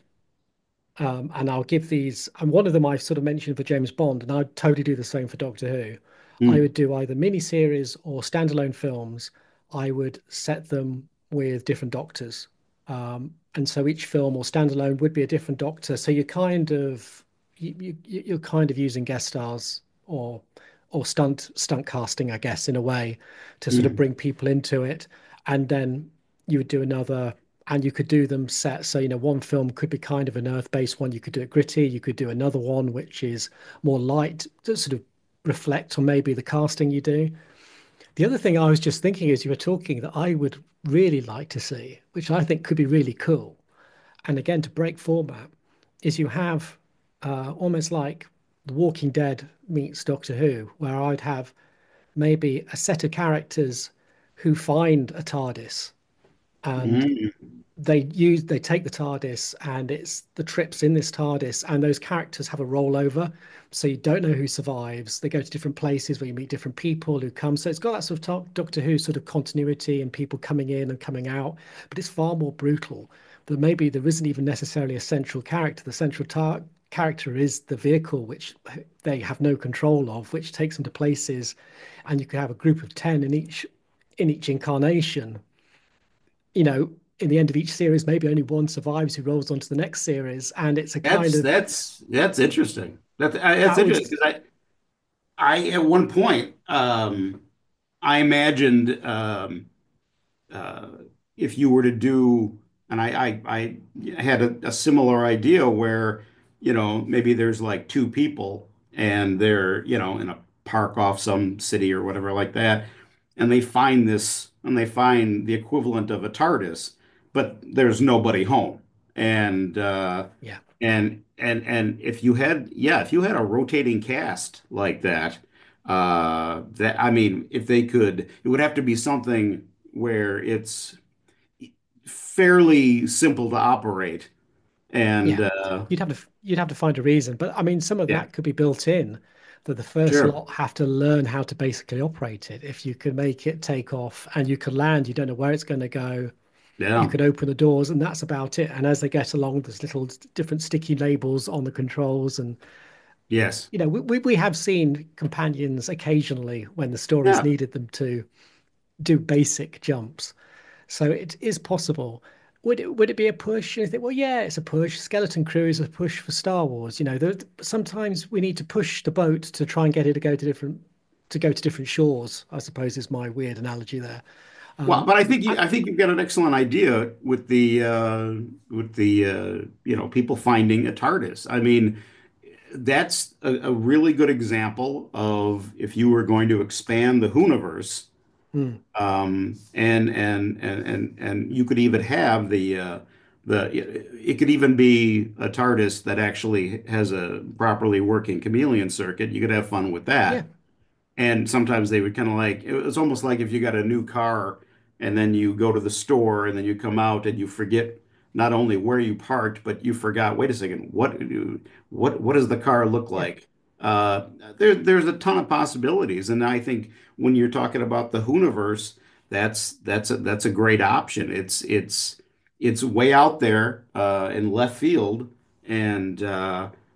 [SPEAKER 1] um, and I'll give these, and one of them I've sort of mentioned for James Bond, and I'd totally do the same for Doctor Who. I
[SPEAKER 2] Mm,
[SPEAKER 1] would do either miniseries or standalone films. I would set them with different doctors. Um, and so each film or standalone would be a different doctor. So you're kind of you, you you're kind of using guest stars or or stunt stunt casting, I guess, in a way to sort of
[SPEAKER 2] mm,
[SPEAKER 1] bring people into it. And then you would do another, and you could do them set. So, you know, one film could be kind of an earth-based one. You could do it gritty. You could do another one which is more light to sort of reflect on maybe the casting you do. The other thing I was just thinking as you were talking that I would really like to see, which I think could be really cool, and again to break format, is you have uh, almost like The Walking Dead meets Doctor Who, where I'd have maybe a set of characters who find a TARDIS and
[SPEAKER 2] mm.
[SPEAKER 1] they use they take the TARDIS and it's the trips in this TARDIS and those characters have a rollover. So you don't know who survives. They go to different places where you meet different people who come. So it's got that sort of Doctor Who sort of continuity and people coming in and coming out, but it's far more brutal. But maybe there isn't even necessarily a central character. The central tar character is the vehicle which they have no control of, which takes them to places, and you could have a group of ten in each in each incarnation, you know, in the end of each series, maybe only one survives who rolls on to the next series. And it's a kind
[SPEAKER 2] That's
[SPEAKER 1] of
[SPEAKER 2] that's that's interesting. That's I- that's
[SPEAKER 1] that would,
[SPEAKER 2] interesting because I I at one point um, I imagined um, uh, if you were to do, and I I, I had a, a similar idea where you know maybe there's like two people and they're you know in a park off some city or whatever like that, and they find this and they find the equivalent of a TARDIS, but there's nobody home, and uh,
[SPEAKER 1] yeah,
[SPEAKER 2] and and and if you had yeah if you had a rotating cast like that. Uh, that I mean, if they could, it would have to be something where it's fairly simple to operate. And
[SPEAKER 1] yeah.
[SPEAKER 2] uh,
[SPEAKER 1] You'd have to you'd have to find a reason. But I mean, some of
[SPEAKER 2] yeah,
[SPEAKER 1] that could be built in that the first
[SPEAKER 2] sure.
[SPEAKER 1] lot have to learn how to basically operate it. If you can make it take off and you can land, you don't know where it's going to go. You
[SPEAKER 2] Yeah.
[SPEAKER 1] can open the doors and that's about it. And as they get along, there's little different sticky labels on the controls. And,
[SPEAKER 2] Yes.
[SPEAKER 1] you know, we, we, we have seen companions occasionally when the stories
[SPEAKER 2] Yeah.
[SPEAKER 1] needed them to do basic jumps. So it is possible. Would it, would it be a push? And you think, well, yeah, it's a push. Skeleton Crew is a push for Star Wars. You know, there, sometimes we need to push the boat to try and get it to go to different to go to different shores, I suppose is my weird analogy there.
[SPEAKER 2] Well,
[SPEAKER 1] Um,
[SPEAKER 2] but I think you,
[SPEAKER 1] I,
[SPEAKER 2] I think you've got an excellent idea with the uh, with the uh, you know people finding a TARDIS. I mean, that's a, a really good example of if you were going to expand the Hooniverse,
[SPEAKER 1] hmm,
[SPEAKER 2] um, and and and and and you could even have the uh, the it could even be a TARDIS that actually has a properly working chameleon circuit. You could have fun with
[SPEAKER 1] yeah,
[SPEAKER 2] that. And sometimes they would kind of like it was almost like if you got a new car and then you go to the store and then you come out and you forget not only where you parked, but you forgot, wait a second, what what what does the car look
[SPEAKER 1] yeah,
[SPEAKER 2] like? Uh, there there's a ton of possibilities. And I think when you're talking about the Hooniverse, that's that's a, that's a great option. It's it's it's way out there uh, in left field, and uh,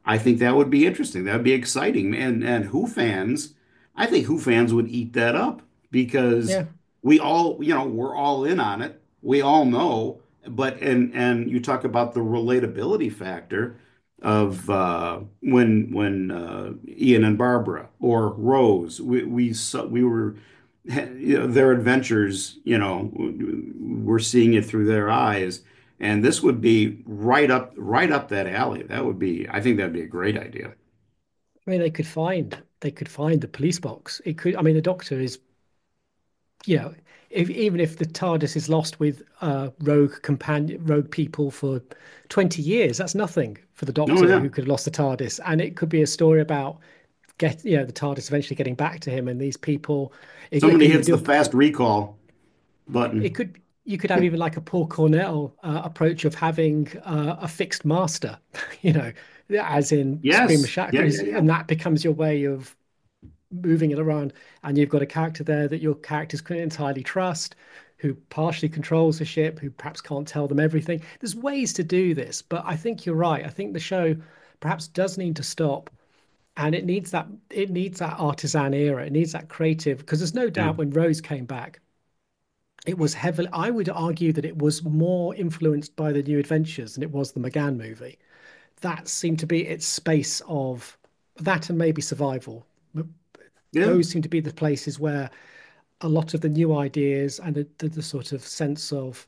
[SPEAKER 2] I think that would be interesting. That would be exciting. And and Who fans, I think Who fans would eat that up because
[SPEAKER 1] Yeah.
[SPEAKER 2] we all, you know, we're all in on it. We all know, but and and you talk about the relatability factor of uh, when when uh, Ian and Barbara or Rose, we we saw, we were you know, their adventures, you know, we're seeing it through their eyes. And this would be right up right up that alley. That would be, I think that'd be a great idea.
[SPEAKER 1] I mean, they could find they could find the police box. It could. I mean, the Doctor is, you know, if even if the TARDIS is lost with uh, rogue companion, rogue people for twenty years, that's nothing for the
[SPEAKER 2] Oh
[SPEAKER 1] Doctor
[SPEAKER 2] yeah.
[SPEAKER 1] who could have lost the TARDIS. And it could be a story about get, you know, the TARDIS eventually getting back to him, and these people. It, they
[SPEAKER 2] Somebody
[SPEAKER 1] could even
[SPEAKER 2] hits the
[SPEAKER 1] do.
[SPEAKER 2] fast recall
[SPEAKER 1] It
[SPEAKER 2] button.
[SPEAKER 1] could. You could have even like a Paul Cornell uh, approach of having uh, a fixed master, you know, as in Screamer
[SPEAKER 2] Yes. Yeah, yeah,
[SPEAKER 1] Shackles,
[SPEAKER 2] yeah.
[SPEAKER 1] and that becomes your way of moving it around, and you've got a character there that your characters couldn't entirely trust, who partially controls the ship, who perhaps can't tell them everything. There's ways to do this, but I think you're right. I think the show perhaps does need to stop, and it needs that it needs that artisan era. It needs that creative, because there's no
[SPEAKER 2] Yeah.
[SPEAKER 1] doubt when Rose came back, it was heavily. I would argue that it was more influenced by the New Adventures than it was the McGann movie. That seemed to be its space of that, and maybe Survival.
[SPEAKER 2] Yeah.
[SPEAKER 1] Those seem to be the places where a lot of the new ideas and the, the, the sort of sense of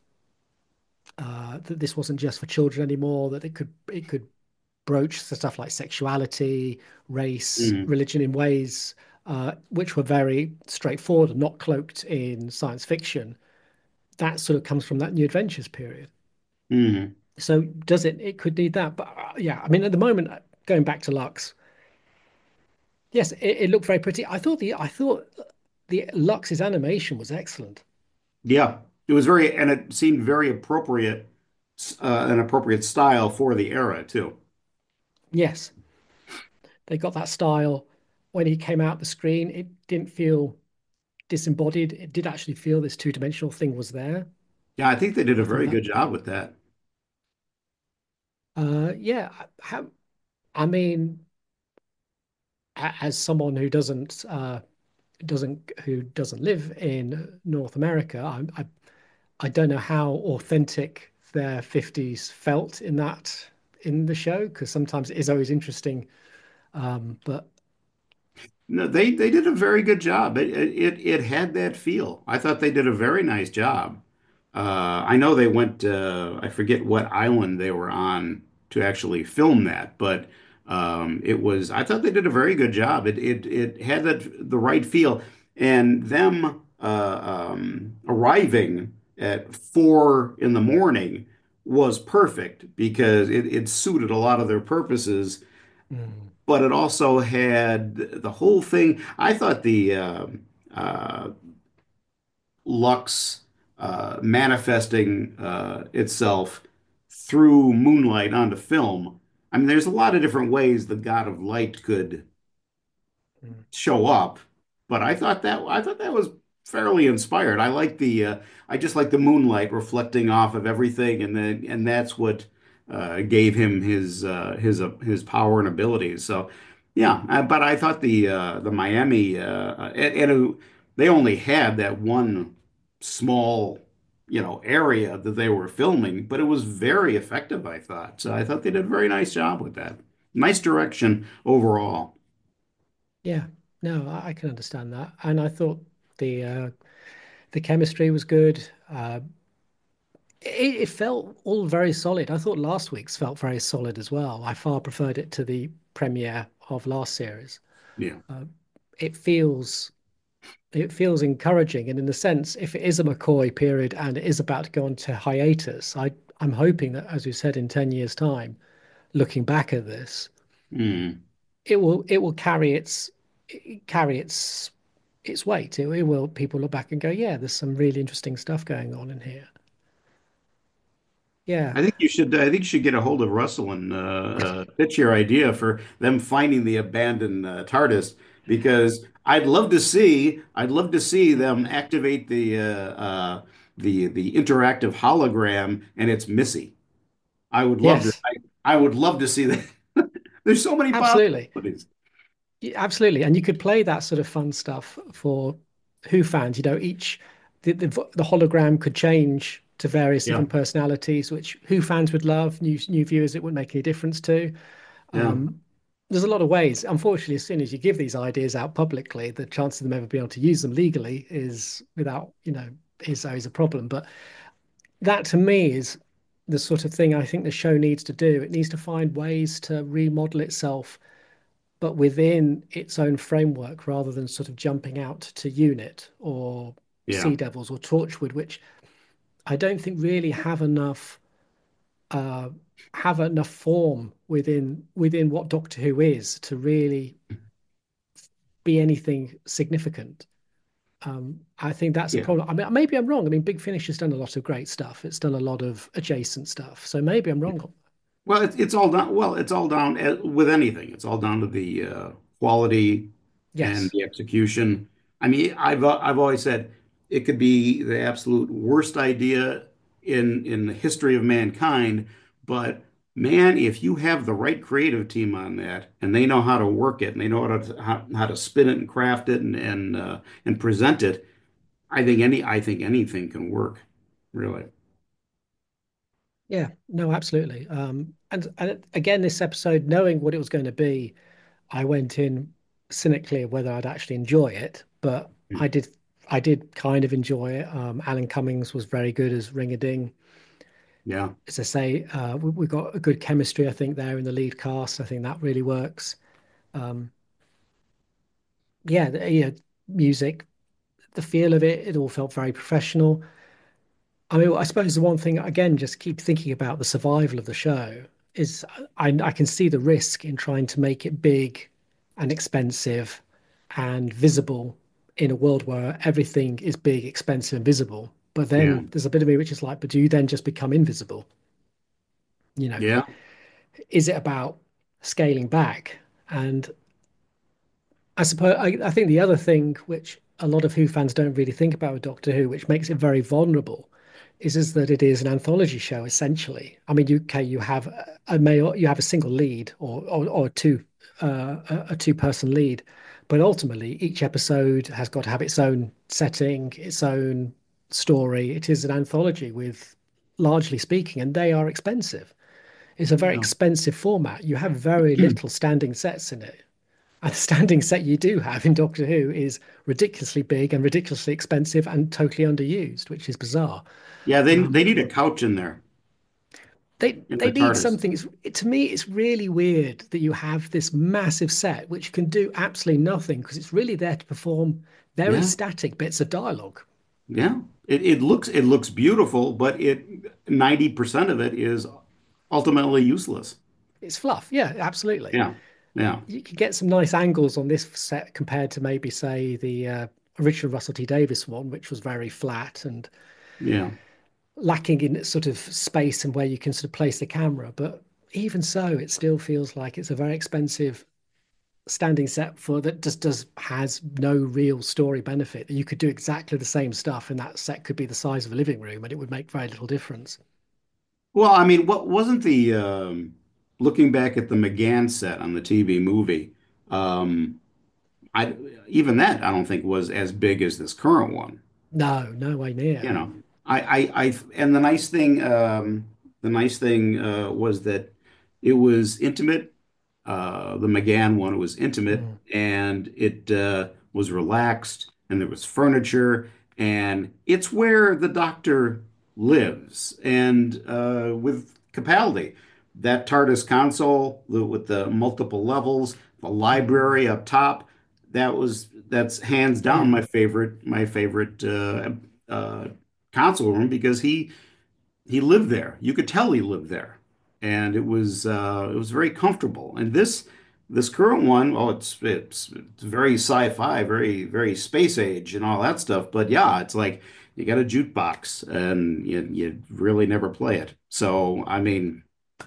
[SPEAKER 1] uh, that this wasn't just for children anymore, that it could it could broach stuff like sexuality, race,
[SPEAKER 2] Mm,
[SPEAKER 1] religion in ways uh, which were very straightforward and not cloaked in science fiction. That sort of comes from that New Adventures period.
[SPEAKER 2] mm.
[SPEAKER 1] So does it? It could need that, but uh, yeah, I mean, at the moment, uh, going back to Lux, yes, it, it looked very pretty. I thought the I thought the Lux's animation was excellent.
[SPEAKER 2] Yeah. It was very, and it seemed very appropriate, uh, an appropriate style for the era too.
[SPEAKER 1] Yes, they got that style when he came out the screen. It didn't feel disembodied. It did actually feel this two-dimensional thing was there.
[SPEAKER 2] Yeah, I think they did a
[SPEAKER 1] I thought
[SPEAKER 2] very
[SPEAKER 1] that,
[SPEAKER 2] good job with that.
[SPEAKER 1] uh, yeah, how, I mean, as someone who doesn't, uh, doesn't, who doesn't live in North America, I, I, I don't know how authentic their fifties felt in that in the show, because sometimes it is always interesting. Um, but
[SPEAKER 2] No, they they did a very good job. It it it had that feel. I thought they did a very nice job. Uh, I know they went. Uh, I forget what island they were on to actually film that, but um, it was. I thought they did a very good job. It it it had that the right feel, and them uh, um, arriving at four in the morning was perfect because it it suited a lot of their purposes,
[SPEAKER 1] mm,
[SPEAKER 2] but it also had the whole thing. I thought the uh, uh, Lux uh, manifesting uh, itself through moonlight onto film. I mean, there's a lot of different ways the God of Light could
[SPEAKER 1] mm,
[SPEAKER 2] show up, but I thought that I thought that was fairly inspired. I like the uh, I just like the moonlight reflecting off of everything, and then and that's what uh, gave him his uh, his uh, his power and abilities. So yeah, uh, but I thought the uh, the Miami uh, and, and it- they only had that one small you know area that they were filming, but it was very effective, I thought. So I thought they did a very nice job with that. Nice direction overall.
[SPEAKER 1] yeah, no, I, I can understand that. And I thought the uh, the chemistry was good. Uh, it, it felt all very solid. I thought last week's felt very solid as well. I far preferred it to the premiere of last series.
[SPEAKER 2] Yeah.
[SPEAKER 1] Uh, it feels it feels encouraging, and in a sense, if it is a McCoy period and it is about to go on to hiatus, I I'm hoping that, as you said, in ten years' time, looking back at this,
[SPEAKER 2] Mm.
[SPEAKER 1] it will it will carry its carry its its weight. It, it will people look back and go, yeah, there's some really interesting stuff going on in here. Yeah.
[SPEAKER 2] I think you should. I think you should get a hold of Russell and uh, uh, pitch your idea for them finding the abandoned uh, TARDIS because I'd love to see. I'd love to see them activate the uh, uh, the the interactive hologram and it's Missy. I would love to.
[SPEAKER 1] Yes.
[SPEAKER 2] I, I would love to see that. There's so many
[SPEAKER 1] Absolutely.
[SPEAKER 2] possibilities.
[SPEAKER 1] Yeah, absolutely. And you could play that sort of fun stuff for Who fans. You know, each the, the the hologram could change to various
[SPEAKER 2] Yeah,
[SPEAKER 1] different personalities, which Who fans would love. New new viewers, it wouldn't make any difference to.
[SPEAKER 2] yeah,
[SPEAKER 1] Um, there's a lot of ways. Unfortunately, as soon as you give these ideas out publicly, the chance of them ever being able to use them legally is without, you know, is always a problem. But that to me is the sort of thing I think the show needs to do. It needs to find ways to remodel itself, but within its own framework rather than sort of jumping out to Unit or
[SPEAKER 2] yeah,
[SPEAKER 1] Sea Devils or Torchwood, which I don't think really have enough uh, have enough form within within what Doctor Who is to really be anything significant. Um, I think that's a
[SPEAKER 2] yeah.
[SPEAKER 1] problem. I mean, maybe I'm wrong. I mean, Big Finish has done a lot of great stuff. It's done a lot of adjacent stuff. So maybe I'm wrong.
[SPEAKER 2] Well, it's it's all down. Well, it's all down uh, with anything. It's all down to the uh, quality and
[SPEAKER 1] Yes.
[SPEAKER 2] the execution. I mean, I've uh, I've always said it could be the absolute worst idea in in the history of mankind, but man, if you have the right creative team on that and they know how to work it and they know how to how, how to spin it and craft it and and uh, and present it, I think any I think anything can work, really.
[SPEAKER 1] Yeah. No, absolutely. Um, and and again, this episode, knowing what it was going to be, I went in cynically of whether I'd actually enjoy it, but I did. I did kind of enjoy it. Um, Alan Cummings was very good as Ring a Ding.
[SPEAKER 2] Yeah,
[SPEAKER 1] As I say, uh, we, we got a good chemistry, I think, there in the lead cast. I think that really works. Um, yeah, the, yeah, music, the feel of it, it all felt very professional. I mean, I suppose the one thing, again, just keep thinking about the survival of the show is I, I can see the risk in trying to make it big and expensive and visible in a world where everything is big, expensive, and visible. But
[SPEAKER 2] yeah,
[SPEAKER 1] then there's a bit of me which is like, but do you then just become invisible? You know,
[SPEAKER 2] yeah.
[SPEAKER 1] is it about scaling back? And I suppose I, I think the other thing which a lot of Who fans don't really think about with Doctor Who, which makes it very vulnerable, is is that it is an anthology show essentially. I mean, U K you have a, a male, you have a single lead or or, or two uh, a, a two person lead, but ultimately each episode has got to have its own setting, its own story. It is an anthology with largely speaking, and they are expensive. It's a very
[SPEAKER 2] Yeah.
[SPEAKER 1] expensive format. You have very little standing sets in it. And the standing set you do have in Doctor Who is ridiculously big and ridiculously expensive and totally underused, which is bizarre.
[SPEAKER 2] Yeah, they
[SPEAKER 1] Um,
[SPEAKER 2] they need a couch in there
[SPEAKER 1] they
[SPEAKER 2] in
[SPEAKER 1] they
[SPEAKER 2] the
[SPEAKER 1] need
[SPEAKER 2] TARDIS.
[SPEAKER 1] something. It's, it, to me, it's really weird that you have this massive set which can do absolutely nothing because it's really there to perform very
[SPEAKER 2] Yeah,
[SPEAKER 1] static bits of dialogue.
[SPEAKER 2] yeah. It it looks it looks beautiful, but it ninety percent of it is ultimately useless.
[SPEAKER 1] It's fluff, yeah, absolutely.
[SPEAKER 2] Yeah. Yeah.
[SPEAKER 1] You can get some nice angles on this set compared to maybe say the uh, original Russell T Davies one, which was very flat and
[SPEAKER 2] Yeah.
[SPEAKER 1] lacking in sort of space and where you can sort of place the camera. But even so, it still feels like it's a very expensive standing set for that just does has no real story benefit. You could do exactly the same stuff, and that set could be the size of a living room, and it would make very little difference.
[SPEAKER 2] Well, I mean, what wasn't the um looking back at the McGann set on the T V movie, um I even that I don't think was as big as this current one.
[SPEAKER 1] No, no way
[SPEAKER 2] You
[SPEAKER 1] near.
[SPEAKER 2] know, I, I, I, and the nice thing, um, the nice thing uh, was that it was intimate. Uh, the McGann one was intimate,
[SPEAKER 1] Mm.
[SPEAKER 2] and it uh, was relaxed, and there was furniture, and it's where the Doctor lives. And uh, with Capaldi, that TARDIS console the, with the multiple levels, the
[SPEAKER 1] Mm.
[SPEAKER 2] library up top, that was that's hands down
[SPEAKER 1] Yeah.
[SPEAKER 2] my favorite, my favorite uh, uh, console room because he he lived there. You could tell he lived there, and it was uh, it was very comfortable. And this this current one, oh, it's it's it's very sci-fi, very very space age and all that stuff. But yeah, it's like you got a jukebox and you you really never play it. So I mean,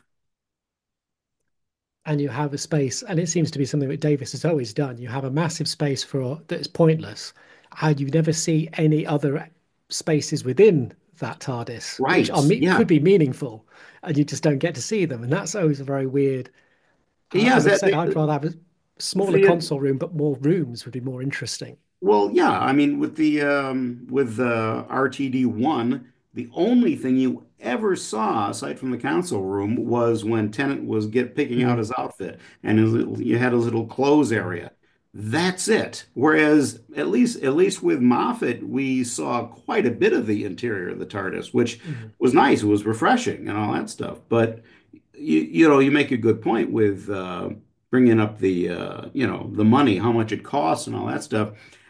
[SPEAKER 1] And you have a space, and it seems to be something that Davis has always done. You have a massive space for that is pointless, and you never see any other spaces within that TARDIS, which
[SPEAKER 2] right?
[SPEAKER 1] are me
[SPEAKER 2] Yeah,
[SPEAKER 1] could be meaningful, and you just don't get to see them. And that's always a very weird Uh,
[SPEAKER 2] Yeah,
[SPEAKER 1] I would
[SPEAKER 2] that
[SPEAKER 1] say I'd rather have a smaller
[SPEAKER 2] the
[SPEAKER 1] console room, but more rooms would be more interesting.
[SPEAKER 2] well, yeah, I mean with the um with the R T D one, the only thing you ever saw aside from the council room was when Tennant was get picking out
[SPEAKER 1] Mm,
[SPEAKER 2] his outfit and his little, you had his little clothes area. That's it. Whereas at least at least with Moffat, we saw quite a bit of the interior of the TARDIS, which
[SPEAKER 1] mm.
[SPEAKER 2] was nice. It was refreshing and all that stuff. But you, you know, you make a good point with uh, bringing up the uh, you know the money, how much it costs, and all that stuff.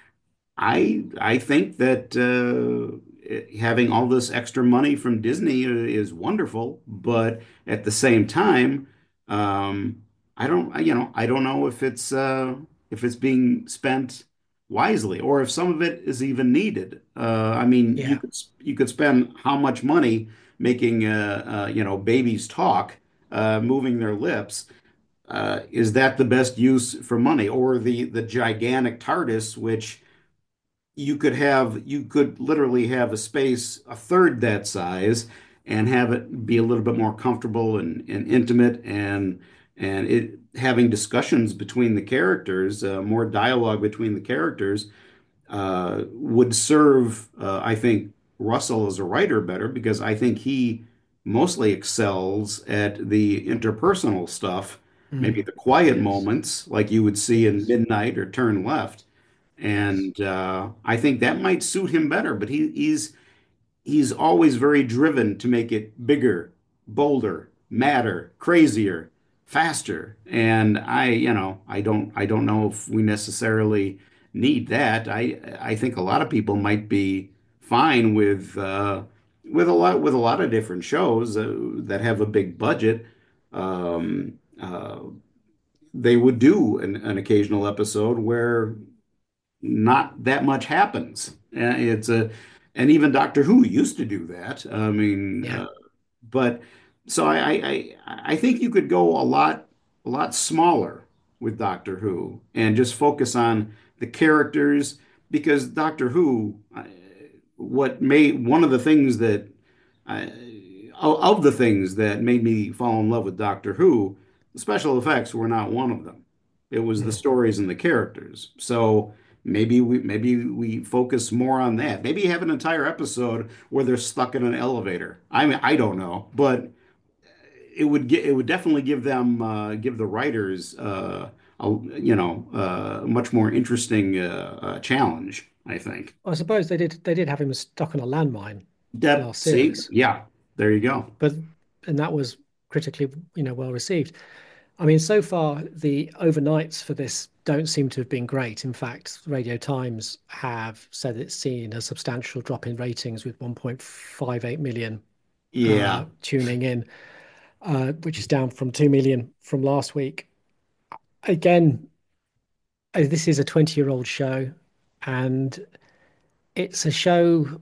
[SPEAKER 2] I I think that uh, having all this extra money from Disney is wonderful, but at the same time, um, I don't you know I don't know if it's uh, if it's being spent wisely or if some of it is even needed. Uh, I mean, you
[SPEAKER 1] Yeah,
[SPEAKER 2] could you could spend how much money making uh, uh, you know babies talk, uh, moving their lips. Uh, is that the best use for money, or the the gigantic TARDIS, which you could have you could literally have a space a third that size and have it be a little bit more comfortable and, and intimate and and it having discussions between the characters, uh, more dialogue between the characters uh, would serve, uh, I think, Russell as a writer better because I think he mostly excels at the interpersonal stuff, maybe
[SPEAKER 1] mm.
[SPEAKER 2] the quiet
[SPEAKER 1] Yes,
[SPEAKER 2] moments like you would see in
[SPEAKER 1] yes,
[SPEAKER 2] Midnight or Turn Left.
[SPEAKER 1] yes.
[SPEAKER 2] And uh, I think that might suit him better, but he, he's he's always very driven to make it bigger, bolder, madder, crazier, faster. And I, you know, I don't I don't know if we necessarily need that. I I think a lot of people might be fine with uh, with a lot with a lot of different shows uh, that have a big budget. Um, uh, they would do an, an occasional episode where not that much happens. Uh, It's a, and even Doctor Who used to do that. I mean,
[SPEAKER 1] Yeah.
[SPEAKER 2] uh, but so I, I, I I think you could go a lot, a lot smaller with Doctor Who and just focus on the characters because Doctor Who, I- what made one of the things that I, of the things that made me fall in love with Doctor Who, the special effects were not one of them. It was the
[SPEAKER 1] Mm.
[SPEAKER 2] stories and the characters. So maybe we maybe we focus more on that. Maybe have an entire episode where they're stuck in an elevator. I mean, I don't know, but it would get it would definitely give them uh, give the writers uh, a you know uh, much more interesting uh, uh, challenge, I think.
[SPEAKER 1] I suppose they did they did have him stuck on a landmine
[SPEAKER 2] Dep
[SPEAKER 1] last
[SPEAKER 2] see,
[SPEAKER 1] series,
[SPEAKER 2] yeah, there you go.
[SPEAKER 1] but and that was critically, you know, well received. I mean, so far the overnights for this don't seem to have been great. In fact, Radio Times have said it's seen a substantial drop in ratings with one point five eight million uh,
[SPEAKER 2] Yeah,
[SPEAKER 1] tuning in, uh, which is down from two million from last week. Again, uh, this is a twenty year old show, and it's a show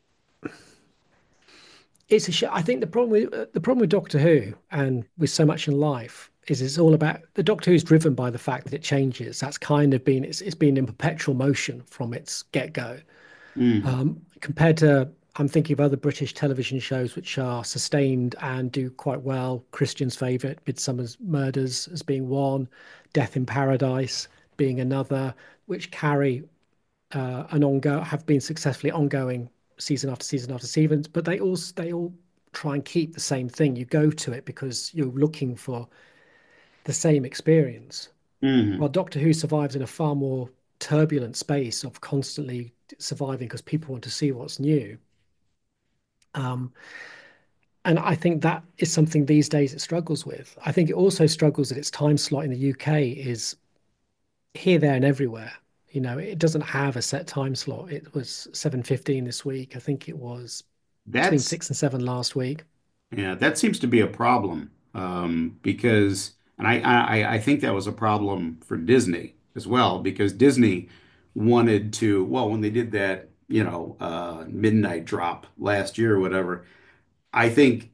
[SPEAKER 1] it's a show. I think the problem with uh, the problem with Doctor Who and with so much in life is it's all about the Doctor Who is driven by the fact that it changes. That's kind of been it's it's been in perpetual motion from its get go.
[SPEAKER 2] mm,
[SPEAKER 1] Um, compared to I'm thinking of other British television shows which are sustained and do quite well. Christian's favourite, Midsummer's Murders, as being one, Death in Paradise being another, which carry uh, an ongoing have been successfully ongoing season after season after season, but they all they all try and keep the same thing. You go to it because you're looking for the same experience. While
[SPEAKER 2] mm.
[SPEAKER 1] Doctor Who survives in a far more turbulent space of constantly surviving because people want to see what's new. Um, and I think that is something these days it struggles with. I think it also struggles that its time slot in the U K is here, there, and everywhere. You know, it doesn't have a set time slot. It was seven fifteen this week. I think it was between
[SPEAKER 2] That's
[SPEAKER 1] six and seven last week.
[SPEAKER 2] yeah, that seems to be a problem um, because, and I, I I think that was a problem for Disney as well because Disney wanted to, well, when they did that, you know, uh, midnight drop last year or whatever, I think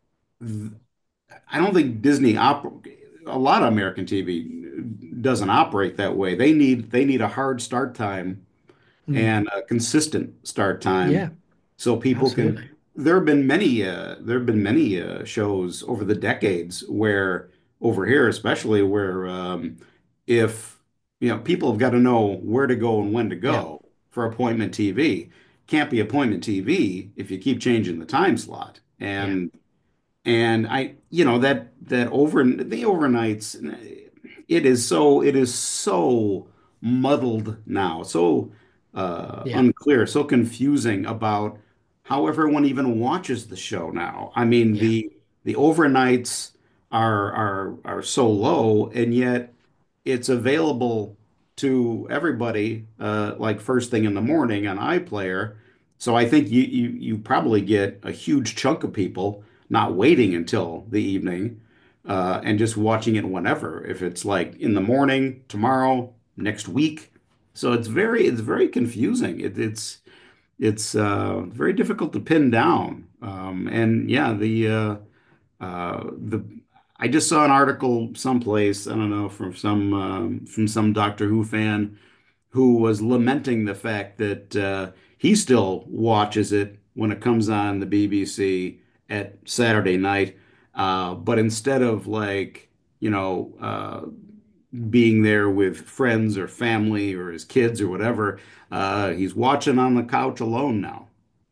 [SPEAKER 2] I don't think Disney op a lot of American T V doesn't operate that way. They need they need a hard start time
[SPEAKER 1] Mm.
[SPEAKER 2] and a consistent start time
[SPEAKER 1] Yeah,
[SPEAKER 2] so people can
[SPEAKER 1] absolutely.
[SPEAKER 2] there have been many uh, there have been many uh, shows over the decades where over here, especially where um, if you know people have got to know where to go and when to
[SPEAKER 1] Yeah,
[SPEAKER 2] go for appointment T V. Can't be appointment T V if you keep changing the time slot.
[SPEAKER 1] yeah,
[SPEAKER 2] And and I, you know, that that over the overnights, it is so it is so muddled now, so uh,
[SPEAKER 1] yeah,
[SPEAKER 2] unclear, so confusing about how everyone even watches the show now. I mean,
[SPEAKER 1] yeah,
[SPEAKER 2] the the overnights are are are so low, and yet it's available to everybody, uh, like first thing in the morning on iPlayer. So I think you you you probably get a huge chunk of people not waiting until the evening, uh, and just watching it whenever. If it's like in the morning, tomorrow, next week. So it's very it's very confusing. It, it's it's uh, very difficult to pin down. Um, and yeah, the uh, uh, the I just saw an article someplace, I don't know, from some um, from some Doctor Who fan who was lamenting the fact that uh, he still watches it when it comes on the B B C at Saturday night. Uh, but instead of like, you know, uh, being there with friends or family or his kids or whatever, uh, he's watching on the couch alone now.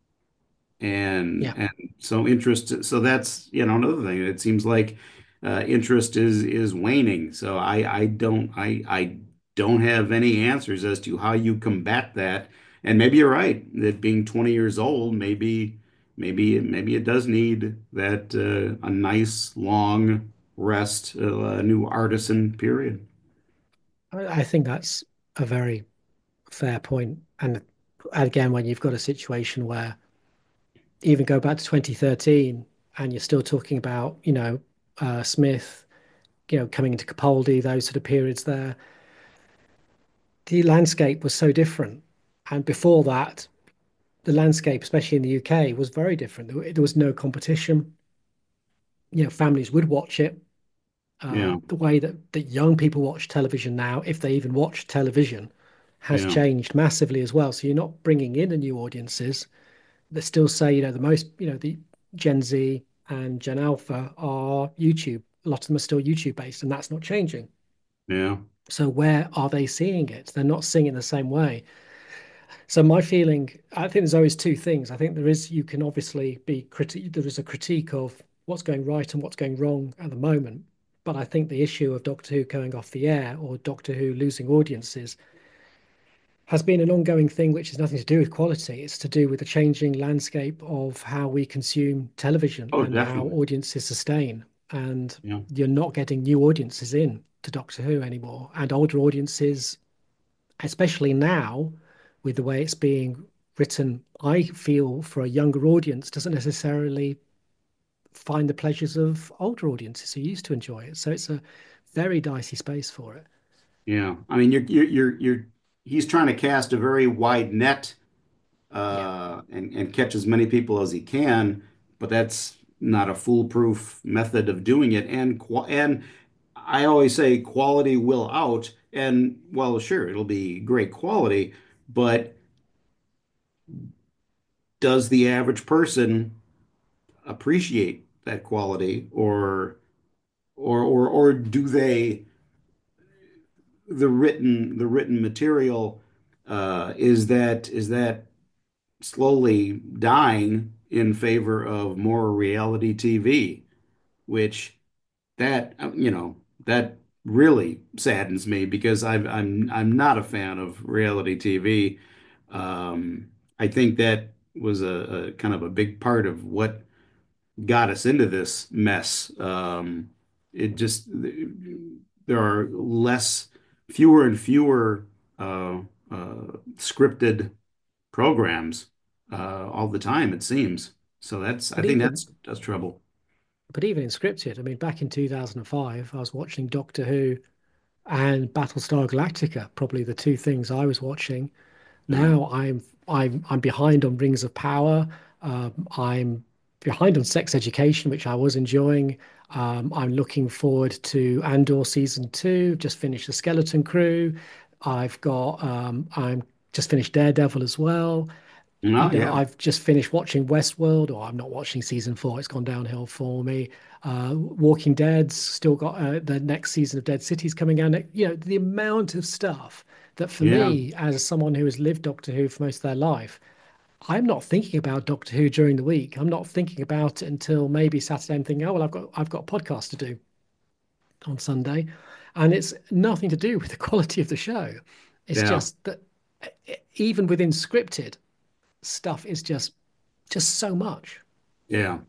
[SPEAKER 2] And
[SPEAKER 1] yeah.
[SPEAKER 2] and so interest, so that's, you know, another thing. It seems like uh, interest is is waning. So I I don't I I don't have any answers as to how you combat that. And maybe you're right that being twenty years old, maybe maybe maybe it does need that uh, a nice long rest, uh, a new artisan period.
[SPEAKER 1] I, I think that's a very fair point. And again, when you've got a situation where even go back to twenty thirteen and you're still talking about, you know, uh, Smith, you know, coming into Capaldi, those sort of periods there, the landscape was so different. And before that, the landscape, especially in the U K, was very different. There, there was no competition. You know, families would watch it. Uh,
[SPEAKER 2] Yeah,
[SPEAKER 1] the way that, that young people watch television now, if they even watch television, has
[SPEAKER 2] yeah,
[SPEAKER 1] changed massively as well. So you're not bringing in the new audiences that still say, you know, the most, you know, the Gen Z and Gen Alpha are YouTube. A lot of them are still YouTube based, and that's not changing.
[SPEAKER 2] yeah.
[SPEAKER 1] So where are they seeing it? They're not seeing it the same way. So my feeling, I think there's always two things. I think there is, you can obviously be critique, there is a critique of what's going right and what's going wrong at the moment. But I think the issue of Doctor Who going off the air or Doctor Who losing audiences has been an ongoing thing, which has nothing to do with quality. It's to do with the changing landscape of how we consume television
[SPEAKER 2] Oh,
[SPEAKER 1] and how
[SPEAKER 2] definitely.
[SPEAKER 1] audiences sustain. And
[SPEAKER 2] Yeah.
[SPEAKER 1] you're not getting new audiences in to Doctor Who anymore. And older audiences, especially now, with the way it's being written, I feel for a younger audience doesn't necessarily find the pleasures of older audiences who used to enjoy it. So it's a very dicey space for it.
[SPEAKER 2] Yeah. I mean, you're you're you're you're he's trying to cast a very wide net,
[SPEAKER 1] Yeah.
[SPEAKER 2] uh, and and catch as many people as he can, but that's not a foolproof method of doing it. And qu and I always say quality will out. And well, sure, it'll be great quality, but does the average person appreciate that quality, or or or or do they the written the written material, uh, is that is that slowly dying in favor of more reality T V, which that uh, you know that really saddens me because I've, I'm I'm not a fan of reality T V. Um, I think that was a, a kind of a big part of what got us into this mess. Um, it just there are less, fewer and fewer uh, uh, scripted programs uh, all the time, it seems. So that's, I
[SPEAKER 1] But
[SPEAKER 2] think
[SPEAKER 1] even
[SPEAKER 2] that's that's trouble.
[SPEAKER 1] but even in scripted, I mean, back in two thousand five, I was watching Doctor Who and Battlestar Galactica, probably the two things I was watching.
[SPEAKER 2] Yeah.
[SPEAKER 1] Now I'm I'm I'm behind on Rings of Power. Um, I'm behind on Sex Education, which I was enjoying. Um, I'm looking forward to Andor season two. Just finished the Skeleton Crew. I've got um, I'm just finished Daredevil as well. You
[SPEAKER 2] Oh
[SPEAKER 1] know,
[SPEAKER 2] yeah.
[SPEAKER 1] I've just finished watching Westworld, or I'm not watching season four. It's gone downhill for me. Uh, Walking Dead's still got uh, the next season of Dead City's coming out. You know, the amount of stuff that for
[SPEAKER 2] Yeah.
[SPEAKER 1] me, as someone who has lived Doctor Who for most of their life, I'm not thinking about Doctor Who during the week. I'm not thinking about it until maybe Saturday. I'm thinking, oh well, I've got I've got a podcast to do on Sunday, and it's nothing to do with the quality of the show. It's
[SPEAKER 2] Yeah.
[SPEAKER 1] just that e- even within scripted stuff is just just so much.
[SPEAKER 2] Yeah.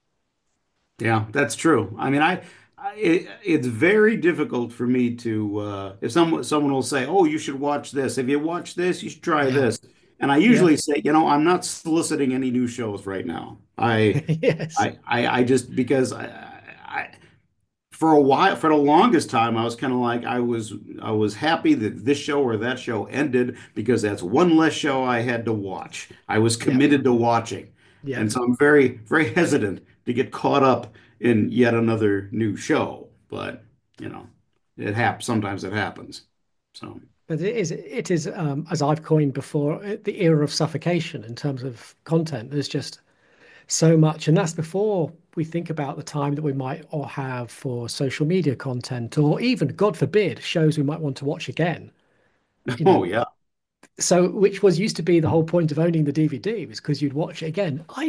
[SPEAKER 2] Yeah, that's true. I mean, I, I it, it's very difficult for me to uh, if someone someone will say, "Oh, you should watch this. If you watch this, you should try
[SPEAKER 1] Yeah,
[SPEAKER 2] this." And I
[SPEAKER 1] yeah,
[SPEAKER 2] usually say, you know, I'm not soliciting any new shows right now. I
[SPEAKER 1] yes,
[SPEAKER 2] I I, I just because I, I for a while for the longest time I was kind of like I was I was happy that this show or that show ended because that's one less show I had to watch. I was
[SPEAKER 1] yeah,
[SPEAKER 2] committed to watching.
[SPEAKER 1] yeah.
[SPEAKER 2] And so I'm very very hesitant to get caught up in yet another new show, but you know, it happens sometimes it happens. So,
[SPEAKER 1] But it is it is um, as I've coined before, uh, the era of suffocation in terms of content. There's just so much, and that's before we think about the time that we might or have for social media content, or even, God forbid, shows we might want to watch again. You know,
[SPEAKER 2] oh yeah.
[SPEAKER 1] so which was used to be the whole point of owning the D V D was because you'd watch it again. I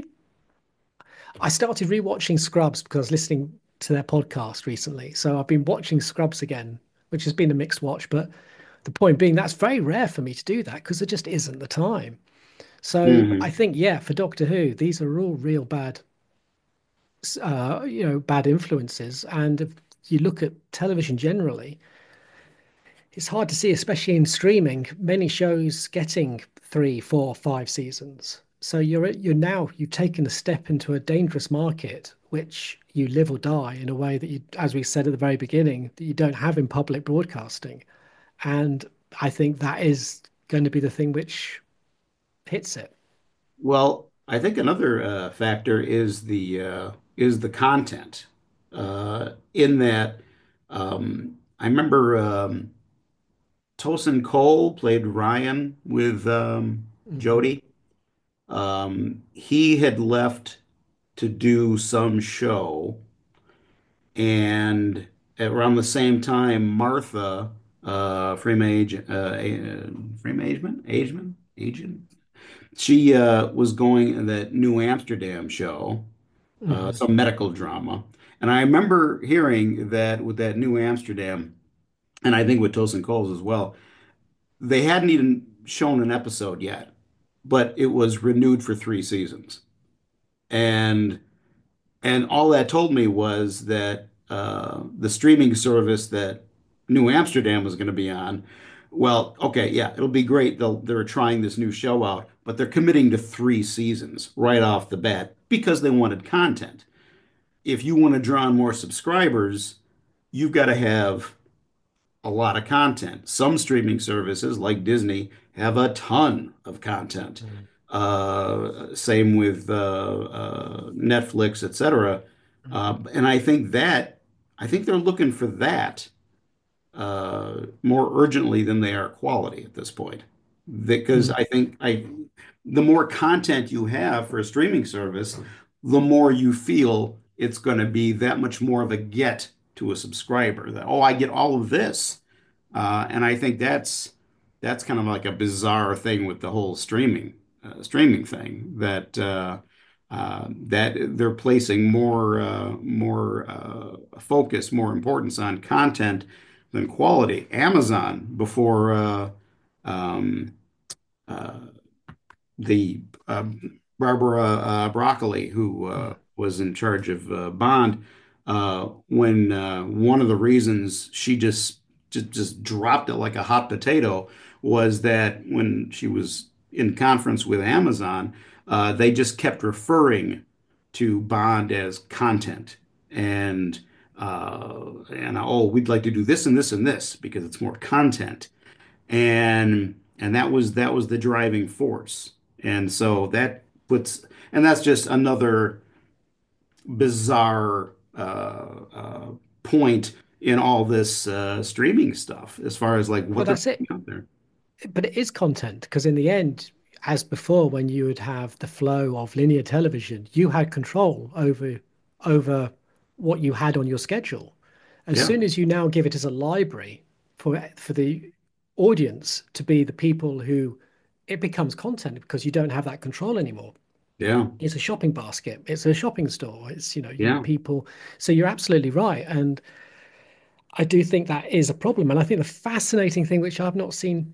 [SPEAKER 1] I started rewatching Scrubs because I was listening to their podcast recently. So I've been watching Scrubs again, which has been a mixed watch. But the point being, that's very rare for me to do that because there just isn't the time. So I
[SPEAKER 2] Hmm.
[SPEAKER 1] think, yeah, for Doctor Who, these are all real bad, uh, you know, bad influences. And if you look at television generally, it's hard to see, especially in streaming, many shows getting three, four, five seasons. So you're you're now you've taken a step into a dangerous market, which you live or die in a way that you, as we said at the very beginning, that you don't have in public broadcasting. And I think that is going to be the thing which hits it.
[SPEAKER 2] Well, I think another uh, factor is the uh, is the content. Uh, in that, um, I remember um, Tosin Cole played Ryan with um,
[SPEAKER 1] Hmm.
[SPEAKER 2] Jodie. Um, he had left to do some show, and around the same time, Martha uh, Freemage, uh, Freemageman, Ageman, Agent. She uh, was going in that New Amsterdam show, uh,
[SPEAKER 1] Hmm.
[SPEAKER 2] some medical drama. And I remember hearing that with that New Amsterdam, and I think with Tosin Coles as well, they hadn't even shown an episode yet, but it was renewed for three seasons. And and all that told me was that uh, the streaming service that New Amsterdam was going to be on, well, okay, yeah, it'll be great. They'll, they're trying this new show out, but they're committing to three seasons right off the bat because they wanted content. If you want to draw on more subscribers, you've got to have a lot of content. Some streaming services, like Disney, have a ton of content. Uh, same with uh, uh, Netflix, et cetera. Uh, and I think that I think they're looking for that uh, more urgently than they are quality at this point. Because I think I the more content you have for a streaming service, the more you feel it's going to be that much more of a get to a subscriber. That, oh, I get all of this. Uh, and I think that's that's kind of like a bizarre thing with the whole streaming uh, streaming thing that uh, uh, that they're placing more uh, more uh, focus, more importance on content than quality. Amazon before uh, um, uh, the uh, Barbara uh, Broccoli, who uh, was in charge of uh, Bond, uh, when uh, one of the reasons she just, just just dropped it like a hot potato was that when she was in conference with Amazon, uh, they just kept referring to Bond as content and uh, and oh, we'd like to do this and this and this because it's more content and and that was that was the driving force. And so that puts and that's just another bizarre uh, uh, point in all this uh, streaming stuff as far as like
[SPEAKER 1] Well,
[SPEAKER 2] what they're
[SPEAKER 1] that's it.
[SPEAKER 2] putting out there.
[SPEAKER 1] But it is content because in the end, as before, when you would have the flow of linear television, you had control over over. what you had on your schedule. As
[SPEAKER 2] Yeah.
[SPEAKER 1] soon as you now give it as a library for for the audience to be the people who it becomes content because you don't have that control anymore.
[SPEAKER 2] Yeah.
[SPEAKER 1] It's a shopping basket. It's a shopping store. It's, you know, you
[SPEAKER 2] Yeah.
[SPEAKER 1] people. So you're absolutely right. And I do think that is a problem. And I think the fascinating thing, which I've not seen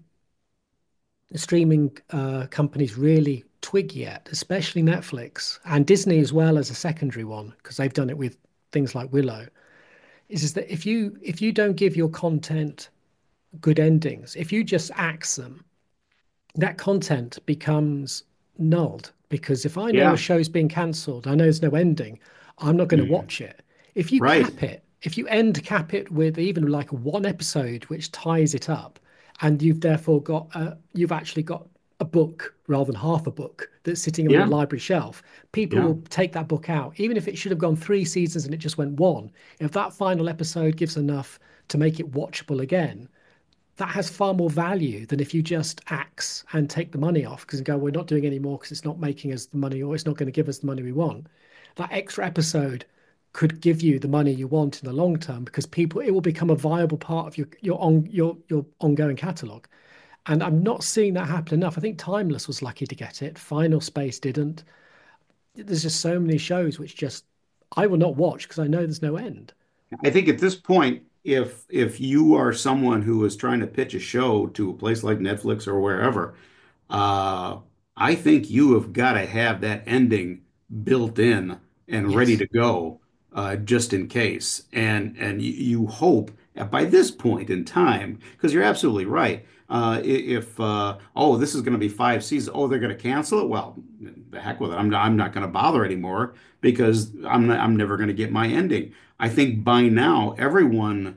[SPEAKER 1] the streaming uh, companies really twig yet, especially Netflix and Disney as well as a secondary one, because they've done it with things like Willow, is, is that if you if you don't give your content good endings, if you just axe them, that content becomes nulled. Because if I know a
[SPEAKER 2] Yeah.
[SPEAKER 1] show's being cancelled, I know there's no ending, I'm not going to
[SPEAKER 2] Mm.
[SPEAKER 1] watch it. If you
[SPEAKER 2] Right.
[SPEAKER 1] cap it, if you end cap it with even like one episode which ties it up, and you've therefore got a, you've actually got a book rather than half a book that's sitting on your
[SPEAKER 2] Yeah.
[SPEAKER 1] library shelf, people
[SPEAKER 2] Yeah.
[SPEAKER 1] will take that book out, even if it should have gone three seasons and it just went one. If that final episode gives enough to make it watchable again, that has far more value than if you just axe and take the money off because you go, we're not doing any more because it's not making us the money or it's not going to give us the money we want. That extra episode could give you the money you want in the long term because people it will become a viable part of your your on your your ongoing catalog. And I'm not seeing that happen enough. I think Timeless was lucky to get it. Final Space didn't. There's just so many shows which just I will not watch because I know there's no end.
[SPEAKER 2] I think at this point, if if you are someone who is trying to pitch a show to a place like Netflix or wherever, uh, I think you have got to have that ending built in and ready
[SPEAKER 1] Yes.
[SPEAKER 2] to go, uh, just in case. And and you, you hope that by this point in time, because you're absolutely right. Uh, i- if uh, oh, this is going to be five seasons. Oh, they're going to cancel it. Well, the heck with it. I'm not, I'm not going to bother anymore because I'm not, I'm never going to get my ending. I think by now everyone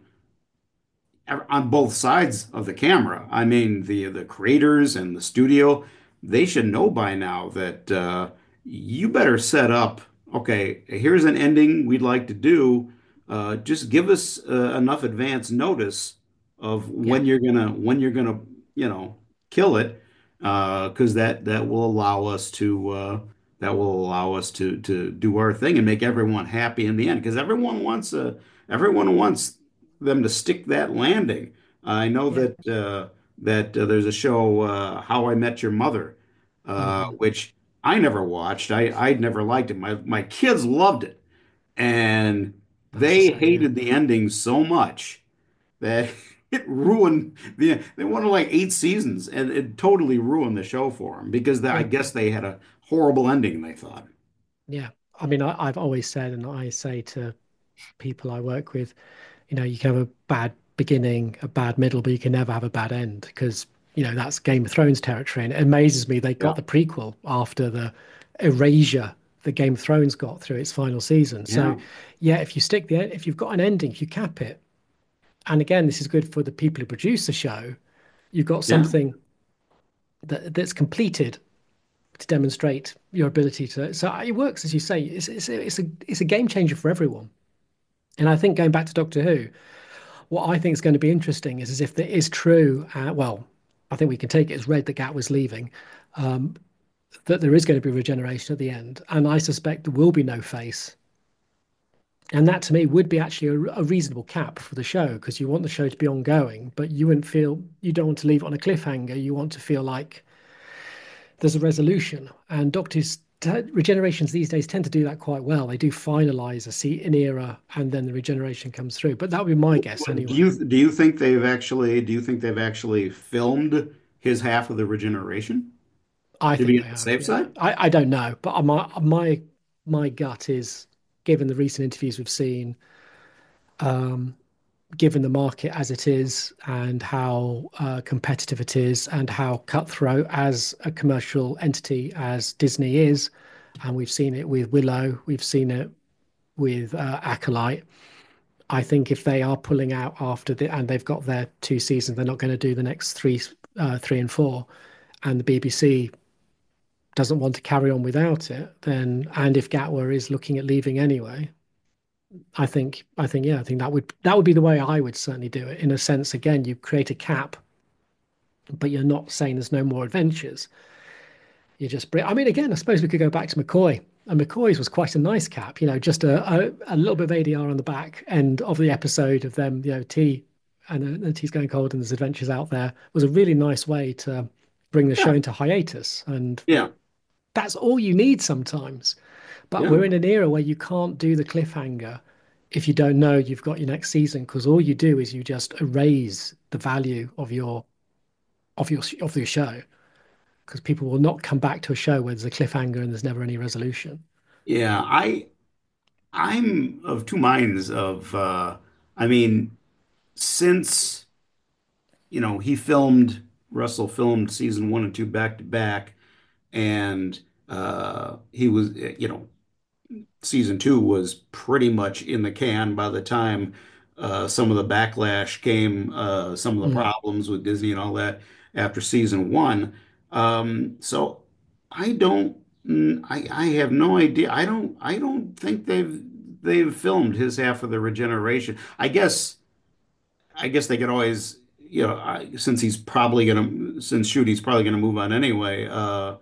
[SPEAKER 2] on both sides of the camera. I mean, the the creators and the studio, they should know by now that uh, you better set up. Okay, here's an ending we'd like to do. Uh, just give us uh, enough advance notice of
[SPEAKER 1] Yeah.
[SPEAKER 2] when you're gonna when you're gonna you know kill it, because that that will allow us to uh, that will allow us to to do our thing and make everyone happy in the end. Because everyone wants a everyone wants them to stick that landing. I know
[SPEAKER 1] Yeah.
[SPEAKER 2] that uh, that uh, there's a show, uh, How I Met Your Mother, uh,
[SPEAKER 1] Hmm.
[SPEAKER 2] which I never watched. I I'd never liked it. My my kids loved it, and
[SPEAKER 1] That's the
[SPEAKER 2] they
[SPEAKER 1] same. Yeah.
[SPEAKER 2] hated the ending so much that it ruined the. They wanted like eight seasons, and it totally ruined the show for them because they, I
[SPEAKER 1] Yeah.
[SPEAKER 2] guess they had a horrible ending. They thought.
[SPEAKER 1] Yeah. I mean, I, I've always said, and I say to people I work with, you know, you can have a bad beginning, a bad middle, but you can never have a bad end because, you know, that's Game of Thrones territory. And it amazes me they
[SPEAKER 2] Yeah,
[SPEAKER 1] got the prequel after the erasure that Game of Thrones got through its final season. So,
[SPEAKER 2] yeah,
[SPEAKER 1] yeah, if you stick the, if you've got an ending, if you cap it, and again, this is good for the people who produce the show, you've got
[SPEAKER 2] yeah.
[SPEAKER 1] something that that's completed to demonstrate your ability to. So it works, as you say. It's it's it's a it's a game changer for everyone. And I think going back to Doctor Who, what I think is going to be interesting is, is if it is true. Uh, well, I think we can take it as read that Gat was leaving. Um, that there is going to be regeneration at the end, and I suspect there will be no face. And that to me would be actually a, a reasonable cap for the show because you want the show to be ongoing, but you wouldn't feel you don't want to leave it on a cliffhanger. You want to feel like there's a resolution. And Doctors regenerations these days tend to do that quite well. They do finalize a seat an era and then the regeneration comes through. But that would be my guess
[SPEAKER 2] Do
[SPEAKER 1] anyway.
[SPEAKER 2] you do you think they've actually do you think they've actually filmed his half of the regeneration
[SPEAKER 1] I
[SPEAKER 2] to
[SPEAKER 1] think
[SPEAKER 2] be on
[SPEAKER 1] they
[SPEAKER 2] the
[SPEAKER 1] have,
[SPEAKER 2] safe
[SPEAKER 1] yeah.
[SPEAKER 2] side?
[SPEAKER 1] I, I don't know, but my my my gut is, given the recent interviews we've seen, given the market as it is, and how uh, competitive it is, and how cutthroat as a commercial entity as Disney is, and we've seen it with Willow, we've seen it with uh, Acolyte. I think if they are pulling out after the and they've got their two seasons, they're not going to do the next three, uh, three and four, and the B B C doesn't want to carry on without it, then and if Gatwa is looking at leaving anyway, I think I think yeah, I think that would that would be the way I would certainly do it. In a sense, again, you create a cap, but you're not saying there's no more adventures. You just bring. I mean, again, I suppose we could go back to McCoy. and McCoy's was quite a nice cap, you know, just a, a, a little bit of A D R on the back end of the episode of them, you know, T and, uh, and T's going cold and his adventures out there was a really nice way to bring the show
[SPEAKER 2] Yeah,
[SPEAKER 1] into hiatus. And
[SPEAKER 2] yeah,
[SPEAKER 1] that's all you need sometimes. But
[SPEAKER 2] yeah,
[SPEAKER 1] we're in an era where you can't do the cliffhanger if you don't know you've got your next season, because all you do is you just erase the value of your of your of your show, because people will not come back to a show where there's a cliffhanger and there's never any resolution.
[SPEAKER 2] yeah. I I'm of two minds of uh I mean, since you know he filmed Russell filmed season one and two back to back, and uh he was you know season two was pretty much in the can by the time uh, some of the backlash came, uh, some of the
[SPEAKER 1] Mm,
[SPEAKER 2] problems with Disney and all that after season one. Um, so I don't, mm, I, I have no idea. I don't, I don't think they've they've filmed his half of the regeneration. I guess, I guess they could always, you know, I, since he's probably gonna, since Shooty's probably gonna move on anyway. Uh,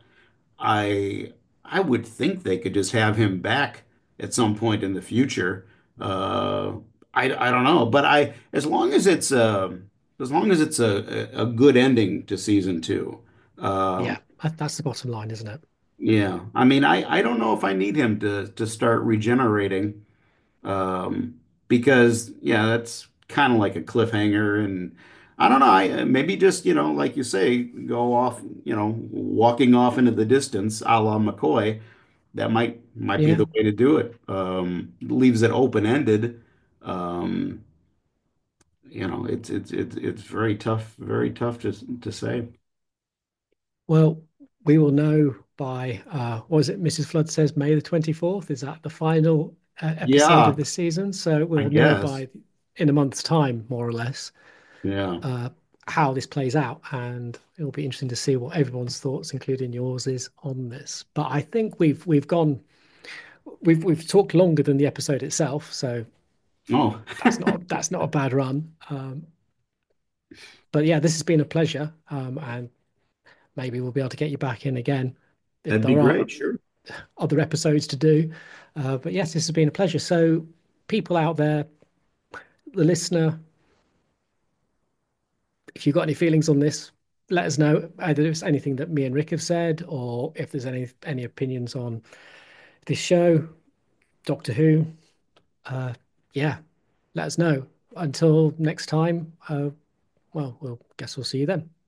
[SPEAKER 2] I I would think they could just have him back at some point in the future. Uh, I I don't know, but I as long as it's uh, as long as it's a a good ending to season two. Um,
[SPEAKER 1] yeah, that, that's the bottom line, isn't it?
[SPEAKER 2] yeah, I mean, I I don't know if I need him to to start regenerating, um, because yeah, that's kind of like a cliffhanger, and I don't know. I maybe just you know, like you say, go off, you know, walking off into the distance, a la McCoy. That might might be
[SPEAKER 1] Yeah.
[SPEAKER 2] the way to do it. Um, leaves it open-ended. Um, you know, it's it's it's it's very tough, very tough to to say.
[SPEAKER 1] Well, we will know by uh, what was it? Missus Flood says May the twenty-fourth. Is that the final uh, episode of
[SPEAKER 2] Yeah,
[SPEAKER 1] this season? So
[SPEAKER 2] I
[SPEAKER 1] we'll know
[SPEAKER 2] guess.
[SPEAKER 1] by in a month's time, more or less,
[SPEAKER 2] Yeah.
[SPEAKER 1] uh, how this plays out, and it'll be interesting to see what everyone's thoughts, including yours, is on this. But I think we've we've gone we've we've talked longer than the episode itself, so
[SPEAKER 2] Oh,
[SPEAKER 1] that's not that's not a bad run. Um, but yeah, this has been a pleasure, um, and maybe we'll be able to get you back in again if
[SPEAKER 2] that'd be
[SPEAKER 1] there are
[SPEAKER 2] great. Sure.
[SPEAKER 1] other episodes to do. Uh, but yes, this has been a pleasure. So, people out there, the listener, if you've got any feelings on this, let us know. Either if it's anything that me and Rick have said, or if there's any any opinions on this show, Doctor Who. Uh, yeah, let us know. Until next time, uh, well, we'll guess we'll see you then.